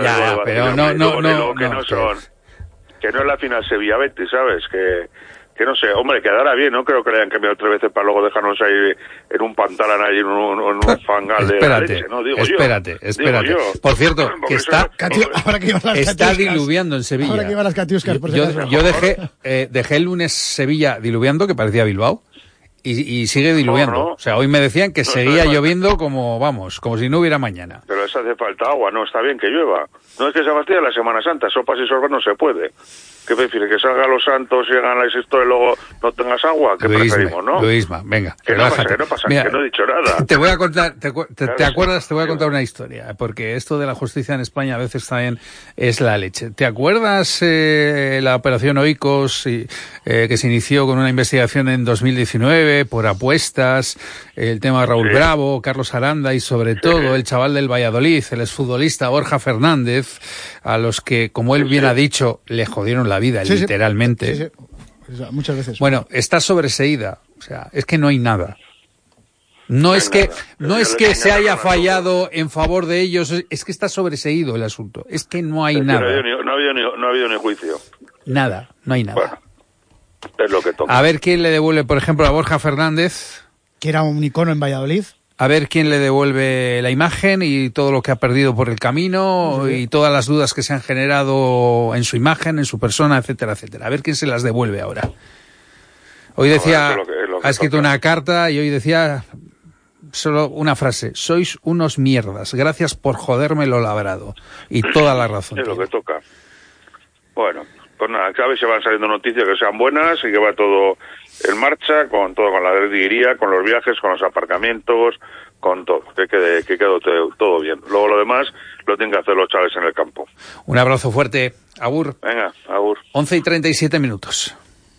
no es la final Sevilla-Betis, ¿sabes? Que no sé, hombre, quedará bien, no creo que le hayan cambiado 3 veces para luego dejarnos ahí en un pantalán, ahí en un fangal de la leche, ¿no? Espérate. Por cierto, que está diluviando en Sevilla. Ahora que iban las catiuscas, por si acaso. Yo dejé el lunes Sevilla diluviando, que parecía Bilbao, y sigue diluviando. No. O sea, hoy me decían que seguía lloviendo como si no hubiera mañana. Pero les hace falta agua, no, está bien que llueva. No es que se fastidia la Semana Santa, sopas y sorbas no se puede. ¿Qué prefieres? ¿Que salgan los santos y hagan la historia y luego no tengas agua? ¿Qué preferimos, no? Luisma, venga. Que no pasa, Mira, que no he dicho nada. Te voy a contar, ¿te acuerdas? Te voy a contar una historia, porque esto de la justicia en España a veces también es la leche. ¿Te acuerdas la operación Oikos que se inició con una investigación en 2019 por apuestas, el tema de Raúl Bravo, Carlos Aranda y sobre todo el chaval del Valladolid, el exfutbolista Borja Fernández, a los que, como él bien ha dicho, le jodieron la vida, literalmente. Sí. Muchas veces. Bueno, está sobreseída. O sea, es que no hay nada. No es que se haya fallado en favor de ellos, es que está sobreseído el asunto. Es que no hay nada. No ha habido ni juicio. Nada, no hay nada. Bueno, es lo que toca. A ver quién le devuelve, por ejemplo, a Borja Fernández. Que era un icono en Valladolid. A ver quién le devuelve la imagen y todo lo que ha perdido por el camino y todas las dudas que se han generado en su imagen, en su persona, etcétera, etcétera. A ver quién se las devuelve ahora. Hoy decía, ha escrito una carta y hoy decía solo una frase: sois unos mierdas, gracias por joderme lo labrado. Y toda la razón. Es lo que toca. Bueno, pues nada, cada vez se van saliendo noticias que sean buenas y que va todo en marcha, con la diguería, con los viajes, con los aparcamientos, con todo, que quede todo bien. Luego lo demás lo tienen que hacer los chavales en el campo. Un abrazo fuerte. Agur. Venga, agur. 11:37.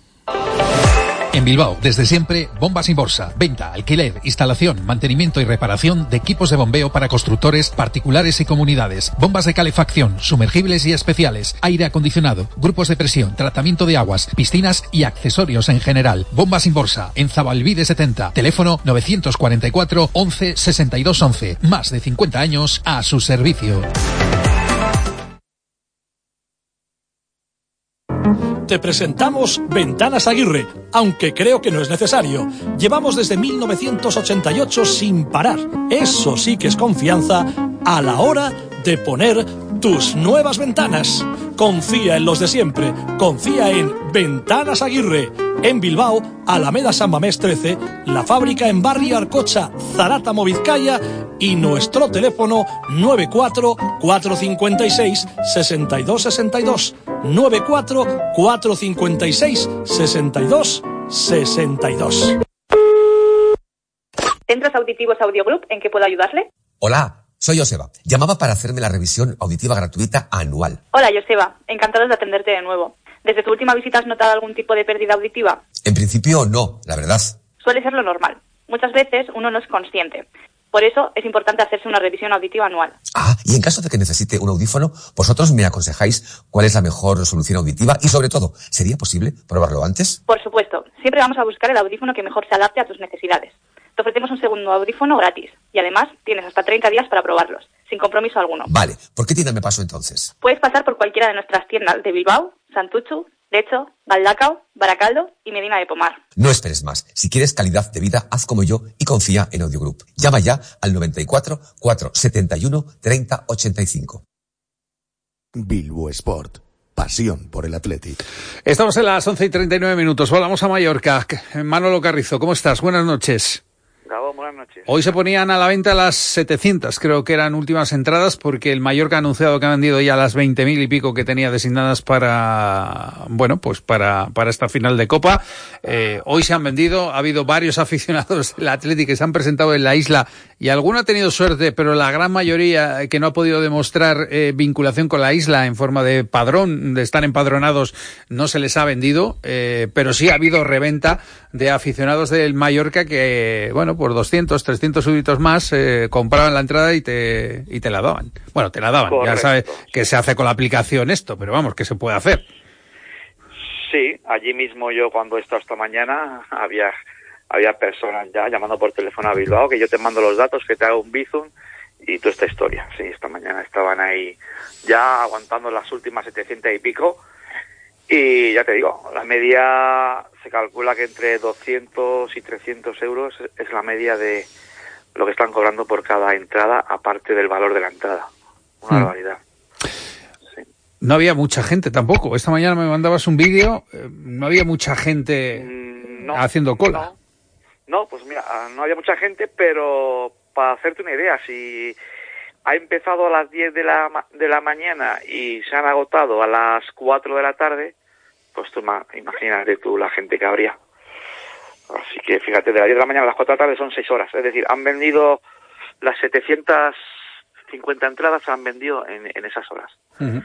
En Bilbao, desde siempre, Bombas Inborsa. Venta, alquiler, instalación, mantenimiento y reparación de equipos de bombeo para constructores, particulares y comunidades. Bombas de calefacción, sumergibles y especiales, aire acondicionado, grupos de presión, tratamiento de aguas, piscinas y accesorios en general. Bombas Inborsa, en Zabalbide 70. Teléfono 944 11 62 11. Más de 50 años a su servicio. Te presentamos Ventanas Aguirre, aunque creo que no es necesario. Llevamos desde 1988 sin parar. Eso sí que es confianza a la hora de poner tus nuevas ventanas. Confía en los de siempre. Confía en Ventanas Aguirre. En Bilbao, Alameda San Mamés 13, la fábrica en Barrio Arcocha, Zarátamo, Vizcaya, y nuestro teléfono 94 456 62 62. 94 456 62 62. ¿Centros Auditivos Audiogroup? ¿En qué puedo ayudarle? Hola, soy Joseba. Llamaba para hacerme la revisión auditiva gratuita anual. Hola, Joseba. Encantados de atenderte de nuevo. ¿Desde tu última visita has notado algún tipo de pérdida auditiva? En principio no, la verdad. Suele ser lo normal. Muchas veces uno no es consciente. Por eso es importante hacerse una revisión auditiva anual. Ah, y en caso de que necesite un audífono, vosotros me aconsejáis cuál es la mejor solución auditiva y, sobre todo, ¿sería posible probarlo antes? Por supuesto. Siempre vamos a buscar el audífono que mejor se adapte a tus necesidades. Te ofrecemos un segundo audífono gratis y además tienes hasta 30 días para probarlos, sin compromiso alguno. Vale, ¿por qué tienda me paso entonces? Puedes pasar por cualquiera de nuestras tiendas de Bilbao, Santuchu, Lecho, Galdakao, Baracaldo y Medina de Pomar. No esperes más. Si quieres calidad de vida, haz como yo y confía en Audiogroup. Llama ya al 94 471 30 85. Bilbo Sport. Pasión por el Athletic. Estamos en las 11:39. Volvamos a Mallorca. Manolo Carrizo, ¿cómo estás? Buenas noches. Gabón, buenas noches. noches. Hoy se ponían a la venta las 700, creo que eran últimas entradas, porque el Mallorca ha anunciado que ha vendido ya las 20.000 y pico que tenía designadas para, bueno, pues para esta final de Copa. Hoy se han vendido, ha habido varios aficionados del Athletic que se han presentado en la isla y alguno ha tenido suerte, pero la gran mayoría que no ha podido demostrar vinculación con la isla en forma de padrón, de estar empadronados, no se les ha vendido, pero sí ha habido reventa de aficionados del Mallorca que, bueno, por 200, 300 súbditos más compraban la entrada y te la daban. Bueno, te la daban. Correcto. Ya sabes que se hace con la aplicación esto, pero vamos, que se puede hacer. Sí, allí mismo yo cuando he estado esta mañana había personas ya llamando por teléfono a Bilbao, que yo te mando los datos, que te hago un bizum y toda esta historia. Sí, esta mañana estaban ahí ya aguantando las últimas 700 y pico. Y ya te digo, la media se calcula que entre 200 y 300 euros es la media de lo que están cobrando por cada entrada, aparte del valor de la entrada. Una barbaridad. Sí. No había mucha gente tampoco. Esta mañana me mandabas un vídeo, no había mucha gente haciendo cola. No, pues mira, no había mucha gente, pero para hacerte una idea, si ha empezado a las 10 de la mañana y se han agotado a las 4 de la tarde, pues tú imagínate tú la gente que habría. Así que fíjate, de las 10 de la mañana a las 4 de la tarde son 6 horas. Es decir, han vendido las 750 entradas, se han vendido en esas horas. Uh-huh.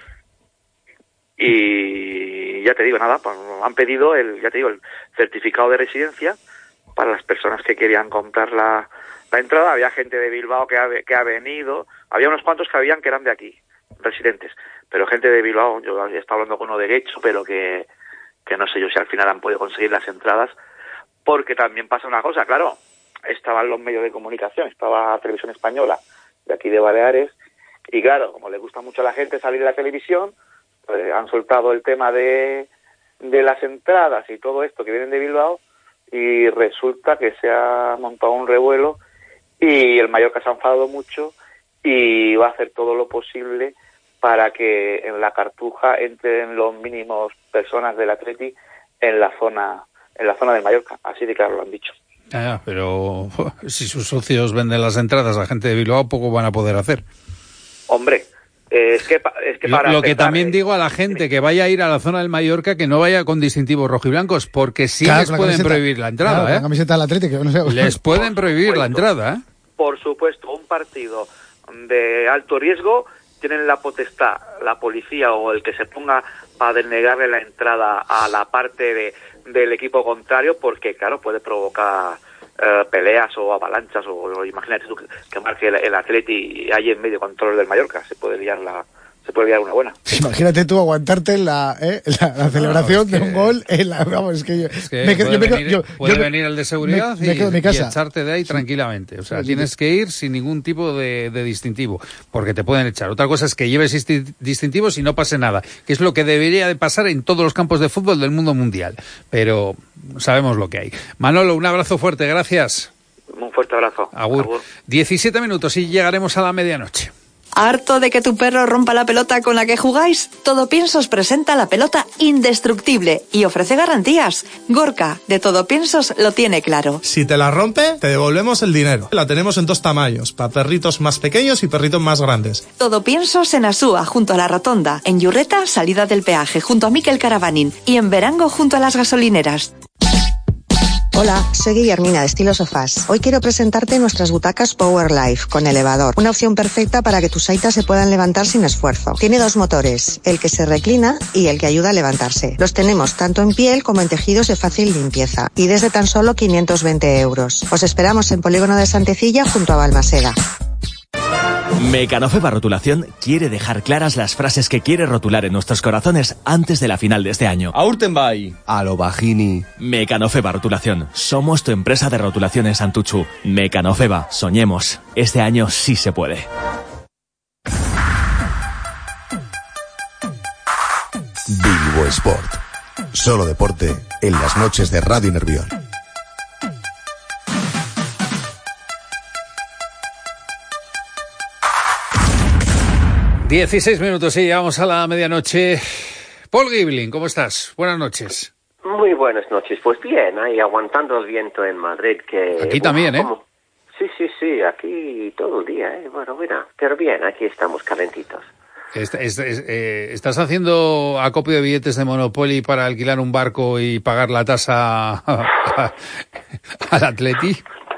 Y ya te digo, nada, pues han pedido el certificado de residencia para las personas que querían comprar la entrada. Había gente de Bilbao que ha venido, había unos cuantos que eran de aquí, residentes, pero gente de Bilbao, yo estaba hablando con uno de Guecho, pero que no sé yo si al final han podido conseguir las entradas, porque también pasa una cosa, claro, estaban los medios de comunicación, estaba Televisión Española de aquí de Baleares, y claro, como le gusta mucho a la gente salir de la televisión, pues han soltado el tema de las entradas y todo esto que vienen de Bilbao, y resulta que se ha montado un revuelo y el Mallorca se ha enfadado mucho y va a hacer todo lo posible para que en la Cartuja entren los mínimos personas del Atleti en la zona del Mallorca. Así de claro lo han dicho. Pero si sus socios venden las entradas a gente de Bilbao, poco van a poder hacer. Hombre, es que para lo que también digo a la gente que vaya a ir a la zona del Mallorca, que no vaya con distintivos rojiblancos, porque sí les pueden prohibir la entrada. Claro, la camiseta del Atlético, no sé. Les pueden prohibir la entrada. Por supuesto, un partido de alto riesgo tienen la potestad, la policía o el que se ponga para denegarle la entrada a la parte del equipo contrario, porque claro, puede provocar peleas o avalanchas, o imagínate tú que marque el Atleti ahí en medio con todos los del Mallorca, se puede liar una buena. Imagínate tú aguantarte la celebración de un gol vamos, puede venir el de seguridad y echarte de ahí tranquilamente. O sea, tienes que ir sin ningún tipo de distintivo, porque te pueden echar. Otra cosa es que lleves distintivos y no pase nada, que es lo que debería de pasar en todos los campos de fútbol del mundo mundial. Pero sabemos lo que hay. Manolo, un abrazo fuerte, gracias. Un fuerte abrazo. Agur. 17 minutos y llegaremos a la medianoche. ¿Harto de que tu perro rompa la pelota con la que jugáis? Todo Piensos presenta la pelota indestructible y ofrece garantías. Gorka, de Todo Piensos, lo tiene claro. Si te la rompe, te devolvemos el dinero. La tenemos en 2 tamaños, para perritos más pequeños y perritos más grandes. Todo Piensos en Asúa, junto a la Rotonda. En Yurreta, salida del peaje, junto a Miquel Caravanin. Y en Verango, junto a las gasolineras. Hola, soy Guillermina de Estilo Sofás. Hoy quiero presentarte nuestras butacas Power Life con elevador. Una opción perfecta para que tus aitas se puedan levantar sin esfuerzo. Tiene 2 motores, el que se reclina y el que ayuda a levantarse. Los tenemos tanto en piel como en tejidos de fácil limpieza. Y desde tan solo 520 euros. Os esperamos en Polígono de Santecilla junto a Balmaseda. Mecanofeba Rotulación quiere dejar claras las frases que quiere rotular en nuestros corazones antes de la final de este año. Aurtenbay. Alovagini. Mecanofeba Rotulación. Somos tu empresa de rotulación en Santuchu. Mecanofeba. Soñemos. Este año sí se puede. Bilbo Sport. Solo deporte en las noches de Radio Nervión. ...16 minutos y llegamos a la medianoche. Paul Gibling, ¿cómo estás? Buenas noches. Muy buenas noches. Pues bien, ahí aguantando el viento en Madrid. Que aquí también, ¿eh? Sí, aquí todo el día, Bueno, mira, pero bien, aquí estamos calentitos. ¿Estás haciendo acopio de billetes de Monopoly para alquilar un barco y pagar la tasa al Atleti?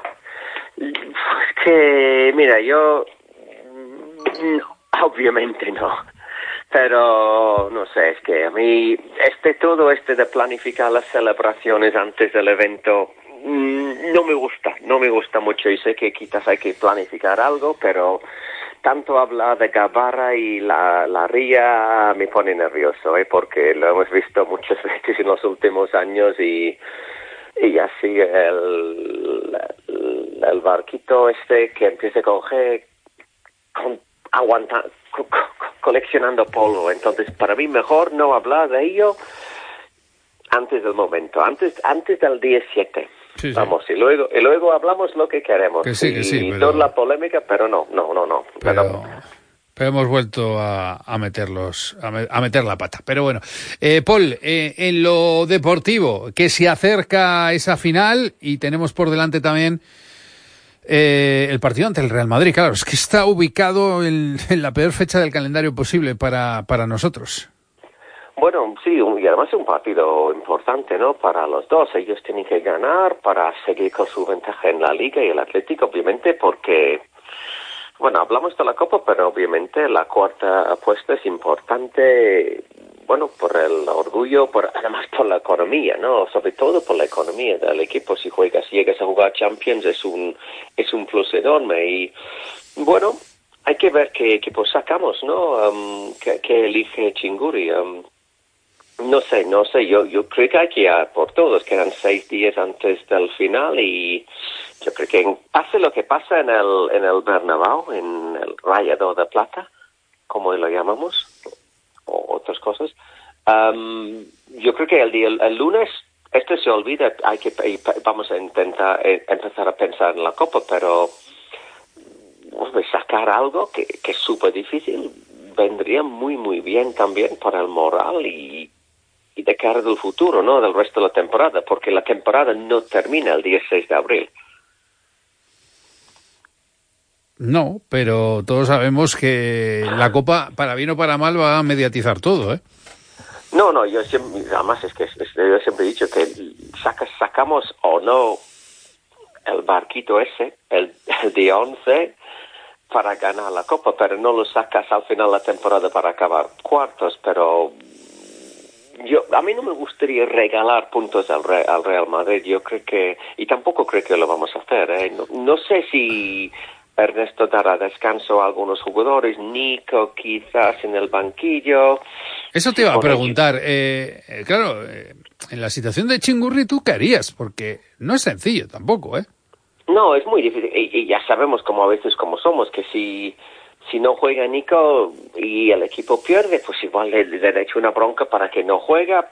Es que, mira, yo... obviamente no. Pero, no sé, es que a mí todo de planificar las celebraciones antes del evento no me gusta mucho, y sé que quizás hay que planificar algo, pero tanto hablar de Gabarra y la ría me pone nervioso, porque lo hemos visto muchas veces en los últimos años y así el barquito que empieza con G, coleccionando polvo. Entonces, para mí mejor no hablar de ello antes del momento, antes del día 7. Sí. Vamos, y luego hablamos lo que queremos. Que sí, y pero... toda la polémica, pero no. Pero hemos vuelto a meter la pata. Pero bueno, Paul, en lo deportivo, que se acerca esa final y tenemos por delante también el partido ante el Real Madrid. Claro, es que está ubicado en la peor fecha del calendario posible para nosotros. Bueno, sí, y además es un partido importante, ¿no? Para los dos. Ellos tienen que ganar para seguir con su ventaja en la Liga, y el Atlético, obviamente, porque, bueno, hablamos de la Copa, pero obviamente la cuarta apuesta es importante, bueno, por el orgullo, además por la economía, ¿no? Sobre todo por la economía del equipo. Si llegas a jugar Champions, es un plus enorme. Y, bueno, hay que ver qué equipo sacamos, ¿no? Que elige Chingurri. No sé, yo creo que hay que ir por todos. Quedan 6 días antes del final y yo creo que pase lo que pasa en el Bernabéu, en el Rayado de Plata, como lo llamamos, o otras cosas. Yo creo que el lunes esto se olvida, vamos a intentar empezar a pensar en la Copa, pero sacar algo que es súper difícil vendría muy, muy bien también para el moral y de cara del futuro, ¿no? Del resto de la temporada, porque la temporada no termina el día 6 de abril. No, pero todos sabemos que la Copa, para bien o para mal, va a mediatizar todo, ¿eh? No, yo siempre, además yo siempre he dicho que sacamos o no el barquito ese, el día 11, para ganar la Copa, pero no lo sacas al final de la temporada para acabar cuartos. Pero a mí no me gustaría regalar puntos al Real Madrid. Yo creo que, y tampoco creo que lo vamos a hacer, No sé si Ernesto dará descanso a algunos jugadores, Nico quizás en el banquillo. Eso te iba a preguntar. Claro, en la situación de Chingurri, ¿tú qué harías? Porque no es sencillo tampoco, ¿eh? No, es muy difícil. Y ya sabemos como a veces como somos, que si no juega Nico y el equipo pierde, pues igual le echo una bronca para que no juega.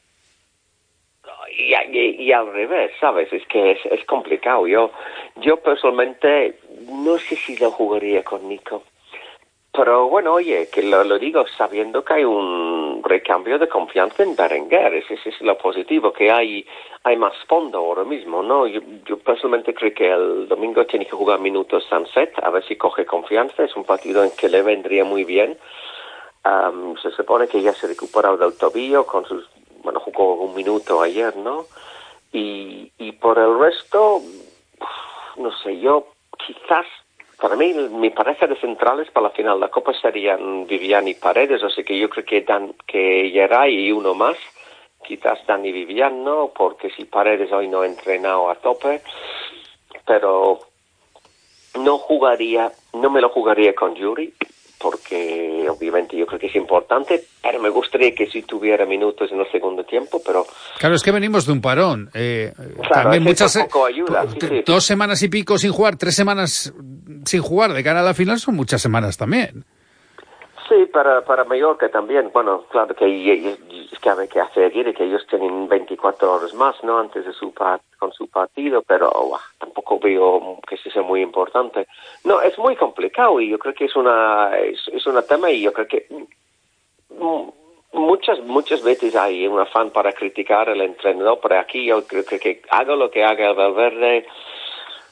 Y al revés, ¿sabes? Es que es complicado. Yo personalmente no sé si lo jugaría con Nico. Pero bueno, oye, que lo digo sabiendo que hay un recambio de confianza en Berenguer. Ese es lo positivo, que hay más fondo ahora mismo, ¿no? Yo personalmente creo que el domingo tiene que jugar minutos Sunset, a ver si coge confianza. Es un partido en que le vendría muy bien. Se supone que ya se ha recuperado del tobillo con sus... Bueno, jugó un minuto ayer, ¿no? Y por el resto, no sé, yo quizás... Para mí, mi pareja de centrales para la final de la Copa serían Vivian y Paredes, o sea que yo creo que Geray y uno más, quizás Dan y Vivian, ¿no? Porque si Paredes hoy no ha entrenado a tope, pero no me lo jugaría con Yuri, porque obviamente yo creo que es importante, pero me gustaría que si tuviera minutos en el segundo tiempo, pero... Claro, es que venimos de un parón. Claro, también muchas... Poco ayuda, sí. 2 semanas y pico sin jugar, 3 semanas sin jugar de cara a la final son muchas semanas también. Sí, para Mallorca también. Bueno, claro que es que hay que hacer que ellos tienen 24 horas más, ¿no? Antes de con su partido, pero tampoco veo que eso sea muy importante. No, es muy complicado y yo creo que es una tema y yo creo que muchas veces hay un afán para criticar al entrenador, pero aquí yo creo que haga lo que haga el Valverde,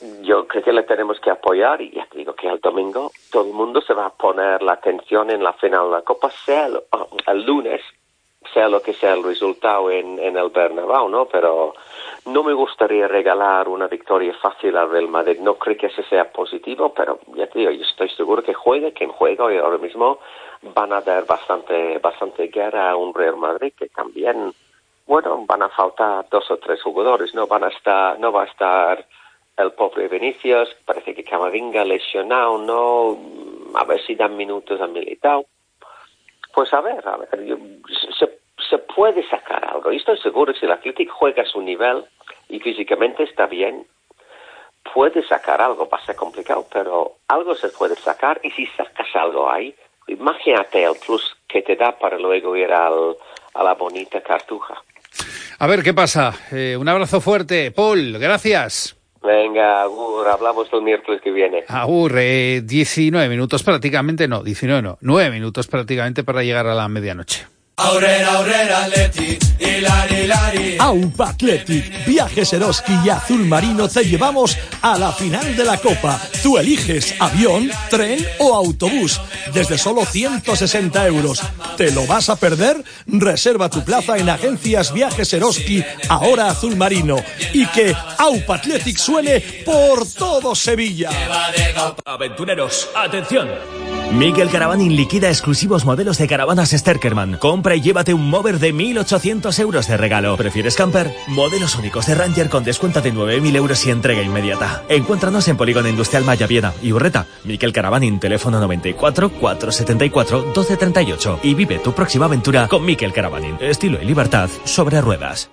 yo creo que le tenemos que apoyar, y ya te digo que el domingo todo el mundo se va a poner la atención en la final de la Copa, sea el lunes, sea lo que sea el resultado en el Bernabéu, ¿no? Pero no me gustaría regalar una victoria fácil al Real Madrid. No creo que eso sea positivo, pero ya te digo, yo estoy seguro que juegue quien juega, y ahora mismo van a dar bastante guerra a un Real Madrid que también, bueno, van a faltar 2 o 3 jugadores, no va a estar el pobre Vinicius, parece que Camavinga lesionado, ¿no? A ver si dan minutos a Militao. Pues a ver, se puede sacar algo. Y estoy seguro que si el Atlético juega a su nivel y físicamente está bien, puede sacar algo. Va a ser complicado, pero algo se puede sacar. Y si sacas algo ahí, imagínate el plus que te da para luego ir a la bonita Cartuja. A ver qué pasa. Un abrazo fuerte, Paul. Gracias. Venga, Agur, hablamos el miércoles que viene. Agur, 19 minutos prácticamente, no, 19 no, 9 minutos prácticamente para llegar a la medianoche. Aurrera, Atleti, hilari. AUPA Athletic, Viajes Eroski y Azul Marino te llevamos a la final de la Copa. Tú eliges avión, tren o autobús, desde solo 160 euros. ¿Te lo vas a perder? Reserva tu plaza en Agencias Viajes Eroski, ahora Azul Marino. Y que AUPA Athletic suene por todo Sevilla. Aventureros, atención. Miquel Caravaning liquida exclusivos modelos de caravanas Sterkerman. Compra y llévate un mover de 1.800 euros de regalo. ¿Prefieres camper? Modelos únicos de Ranger con descuento de 9.000 euros y entrega inmediata. Encuéntranos en Polígono Industrial Mayavieda y Urreta. Miquel Caravaning, teléfono 94 474 1238. Y vive tu próxima aventura con Miquel Caravaning. Estilo y libertad sobre ruedas.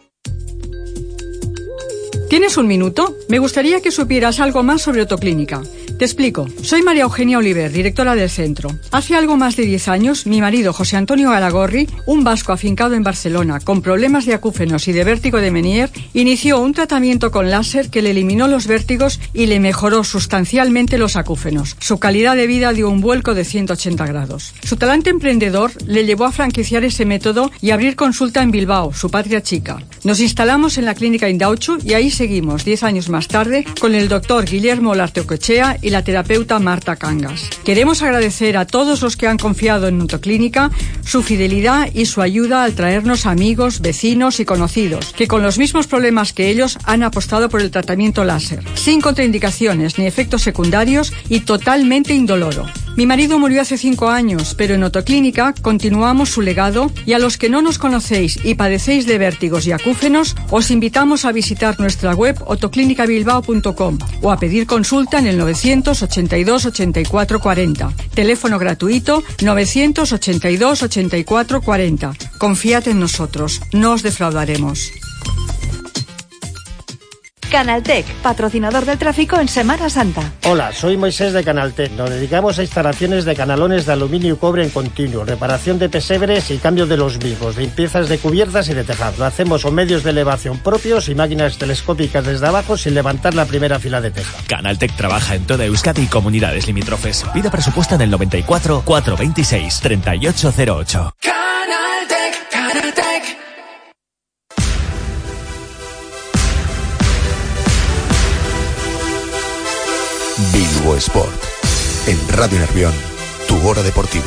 ¿Tienes un minuto? Me gustaría que supieras algo más sobre Otoclínica. Te explico. Soy María Eugenia Oliver, directora del centro. Hace algo más de 10 años, mi marido José Antonio Galagorri, un vasco afincado en Barcelona con problemas de acúfenos y de vértigo de Menier, inició un tratamiento con láser que le eliminó los vértigos y le mejoró sustancialmente los acúfenos. Su calidad de vida dio un vuelco de 180 grados. Su talante emprendedor le llevó a franquiciar ese método y abrir consulta en Bilbao, su patria chica. Nos instalamos en la clínica Indauchu y ahí seguimos 10 años más tarde con el doctor Guillermo Larteocochea y la terapeuta Marta Cangas. Queremos agradecer a todos los que han confiado en Otoclínica su fidelidad y su ayuda al traernos amigos, vecinos y conocidos, que con los mismos problemas que ellos han apostado por el tratamiento láser, sin contraindicaciones ni efectos secundarios y totalmente indoloro. Mi marido murió hace 5 años, pero en Otoclínica continuamos su legado y a los que no nos conocéis y padecéis de vértigos y acúfenos, os invitamos a visitar nuestra web otoclinicabilbao.com o a pedir consulta en el 982 84 40. Teléfono gratuito 982 84 40. Confiad en nosotros, no os defraudaremos. Canaltech, patrocinador del tráfico en Semana Santa. Hola, soy Moisés de Canaltech. Nos dedicamos a instalaciones de canalones de aluminio y cobre en continuo, reparación de pesebres y cambio de los mismos, limpiezas de cubiertas y de tejados. Lo hacemos con medios de elevación propios y máquinas telescópicas desde abajo sin levantar la primera fila de teja. Canaltech trabaja en toda Euskadi y comunidades limítrofes. Pide presupuesto en el 94 426 3808. Canaltech. Bilbo Sport. En Radio Nervión, tu hora deportiva.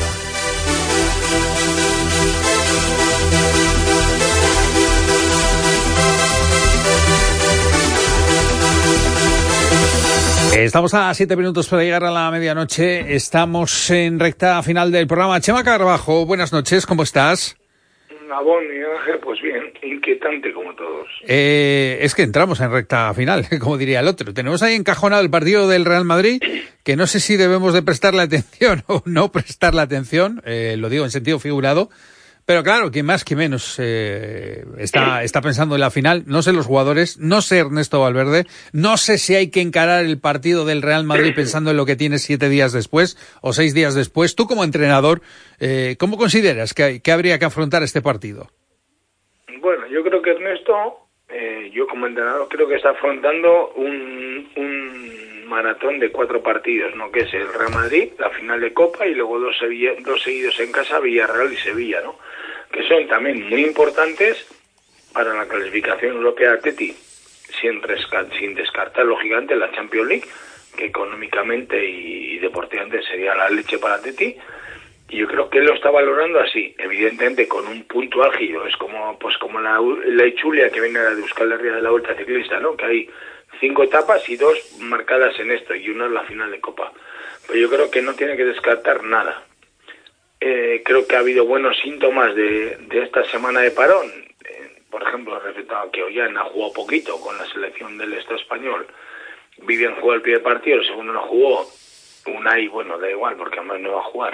Estamos a 7 minutos para llegar a la medianoche. Estamos en recta final del programa. Chema Carbajo, buenas noches, ¿cómo estás? Gabón y Ángel, pues bien, inquietante como todos. Es que entramos en recta final, como diría el otro. Tenemos ahí encajonado el partido del Real Madrid, que no sé si debemos de prestarle atención o no prestarle atención, lo digo en sentido figurado. Pero claro, quien más, quien menos está pensando en la final. No sé los jugadores, no sé Ernesto Valverde, no sé si hay que encarar el partido del Real Madrid pensando en lo que tiene 7 días después o 6 días después. Tú como entrenador, ¿cómo consideras que habría que afrontar este partido? Bueno, yo creo que Ernesto, yo como entrenador creo que está afrontando un maratón de 4 partidos, ¿no? Que es el Real Madrid, la final de Copa y luego dos seguidos en casa, Villarreal y Sevilla, ¿no? Que son también muy importantes para la clasificación europea de Atleti. sin descartar, lógicamente, la Champions League, que económicamente y deportivamente sería la leche para Atleti. Y yo creo que él lo está valorando así, evidentemente con un punto álgido. Es como la Ichulia que viene de Euskal Herria de la Vuelta Ciclista, ¿no? Que hay 5 etapas y 2 marcadas en esto, y una es la final de Copa. Pero yo creo que no tiene que descartar nada. Creo que ha habido buenos síntomas de esta semana de parón. Por ejemplo, respecto a que Ollán ha jugado poquito con la selección del Estado español. Vivian jugó el primer partido, el segundo no jugó. Unai, bueno, da igual, porque además no va a jugar.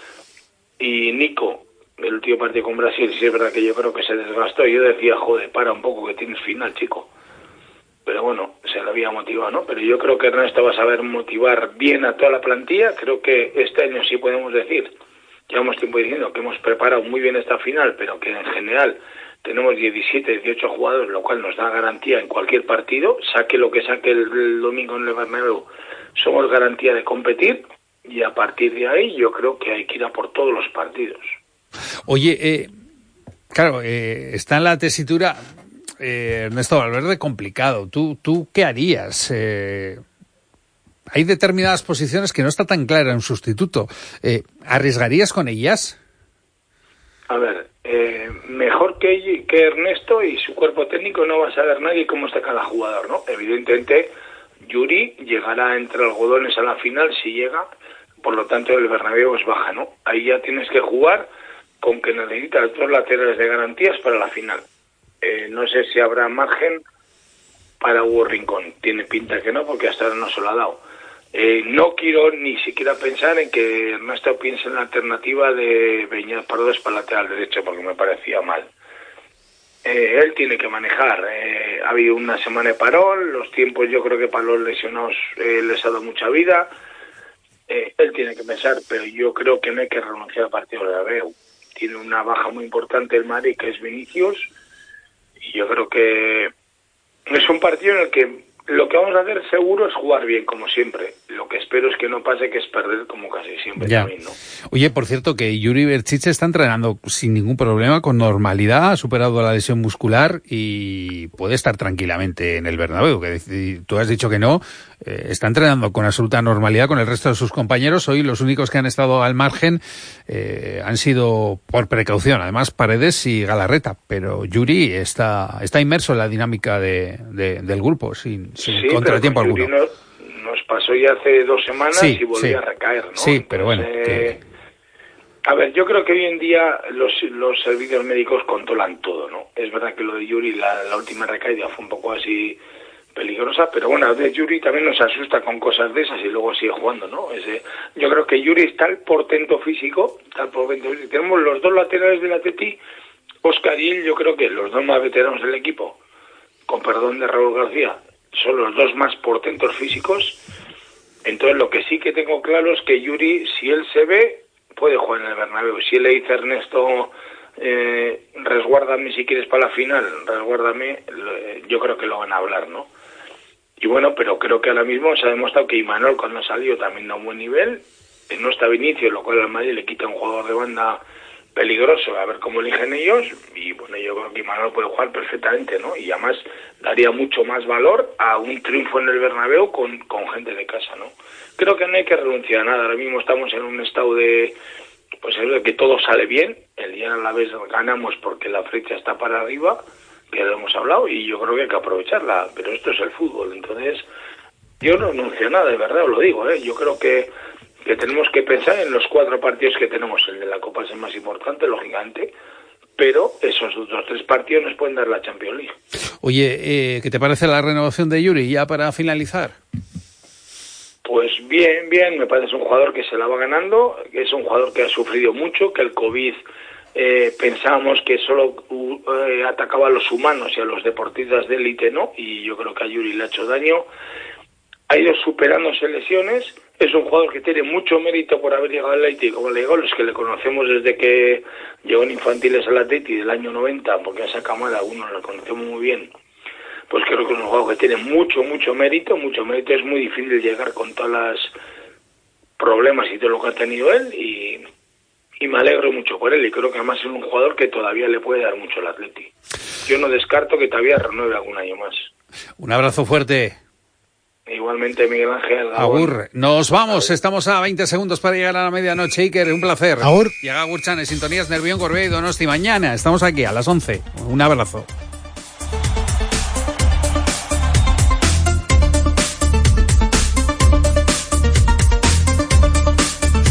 Y Nico, el último partido con Brasil, sí es verdad que yo creo que se desgastó. Yo decía, joder, para un poco que tienes final, chico. Pero bueno, se le había motivado, ¿no? Pero yo creo que Ernesto va a saber motivar bien a toda la plantilla. Creo que este año sí podemos decir, llevamos tiempo diciendo que hemos preparado muy bien esta final, pero que en general tenemos 17, 18 jugadores, lo cual nos da garantía en cualquier partido. Saque lo que saque el domingo en el Bernabéu, somos garantía de competir. Y a partir de ahí yo creo que hay que ir a por todos los partidos. Oye, claro, está en la tesitura Ernesto Valverde complicado. ¿Tú qué harías? Hay determinadas posiciones que no está tan clara un sustituto. ¿Arriesgarías con ellas? A ver, mejor que Ernesto y su cuerpo técnico no va a saber nadie cómo está cada jugador, ¿no? Evidentemente, Yuri llegará entre algodones a la final si llega, por lo tanto el Bernabéu es baja, ¿no? Ahí ya tienes que jugar con que necesitas 2 laterales de garantías para la final. No sé si habrá margen para Hugo Rincón. Tiene pinta que no, porque hasta ahora no se lo ha dado. No quiero ni siquiera pensar en que Ernesto piense en la alternativa de Beñat Pardos para lateral derecho, porque me parecía mal. Él tiene que manejar. Ha habido una semana de parón, los tiempos yo creo que para los lesionados les ha dado mucha vida. Él tiene que pensar, pero yo creo que no hay que renunciar al partido de Bernabéu. Tiene una baja muy importante el Madrid, que es Vinicius, y yo creo que es un partido en el que lo que vamos a hacer seguro es jugar bien, como siempre. Lo que espero es que no pase, que es perder como casi siempre también, ¿no? Oye, por cierto, que Yuri Berchiche está entrenando sin ningún problema, con normalidad, ha superado la lesión muscular y puede estar tranquilamente en el Bernabéu, que tú has dicho que no. Está entrenando con absoluta normalidad con el resto de sus compañeros. Hoy los únicos que han estado al margen han sido por precaución, además Paredes y Galarreta, pero Yuri está inmerso en la dinámica del grupo sin contratiempo alguno. Nos pasó ya hace 2 semanas y volvió a recaer, ¿no? Sí, pero bueno. A ver, yo creo que hoy en día los servicios médicos controlan todo, ¿no? Es verdad que lo de Yuri, la última recaída fue un poco así peligrosa, pero bueno, de Yuri también nos asusta con cosas de esas y luego sigue jugando, ¿no? Yo creo que Yuri está al portento físico. Tenemos los 2 laterales del Atleti, Óscar y él, yo creo que los 2 más veteranos del equipo, con perdón de Raúl García, son los 2 más portentos físicos. Entonces lo que sí que tengo claro es que Yuri, si él se ve, puede jugar en el Bernabéu. Si él le dice a Ernesto, resguárdame si quieres para la final, resguárdame, yo creo que lo van a hablar, ¿no? Y bueno, pero creo que ahora mismo se ha demostrado que Imanol, cuando ha salido, también da un buen nivel. No está Vinicius, lo cual al Madrid le quita un jugador de banda peligroso, a ver cómo eligen ellos. Y bueno, yo creo que Imanol puede jugar perfectamente, ¿no? Y además daría mucho más valor a un triunfo en el Bernabéu con gente de casa, ¿no? Creo que no hay que renunciar a nada. Ahora mismo estamos en un estado de, pues es de que todo sale bien. El día a la vez ganamos porque la flecha está para arriba, que lo hemos hablado, y yo creo que hay que aprovecharla. Pero esto es el fútbol, entonces yo no renuncio a nada, de verdad os lo digo, ¿eh? Yo creo que tenemos que pensar en los 4 partidos que tenemos. El de la Copa es el más importante, lógicamente, pero esos otros 3 partidos nos pueden dar la Champions League. Oye, ¿qué te parece la renovación de Yuri ya para finalizar? Pues bien, me parece un jugador que se la va ganando, que es un jugador que ha sufrido mucho, que el COVID pensábamos que solo atacaba a los humanos y a los deportistas de élite, ¿no? Y yo creo que a Yuri le ha hecho daño. Ha ido superándose lesiones. Es un jugador que tiene mucho mérito por haber llegado al Atleti, como le digo, los que le conocemos desde que llegó en infantiles al Atleti del año 90, porque a esa camada algunos lo conocemos muy bien. Pues creo que es un jugador que tiene mucho mérito. Es muy difícil llegar con todos los problemas y todo lo que ha tenido él, y me alegro mucho por él, y creo que además es un jugador que todavía le puede dar mucho al Atleti. yo no descarto que todavía renueve algún año más. Un abrazo fuerte. Igualmente, Miguel Ángel. Agur. Nos vamos. Estamos a 20 segundos para llegar a la medianoche. Iker, un placer. Agur. Llega Agur Chan, Sintonías Nervión, Gorbea y Donosti. Mañana estamos aquí a las 11. Un abrazo.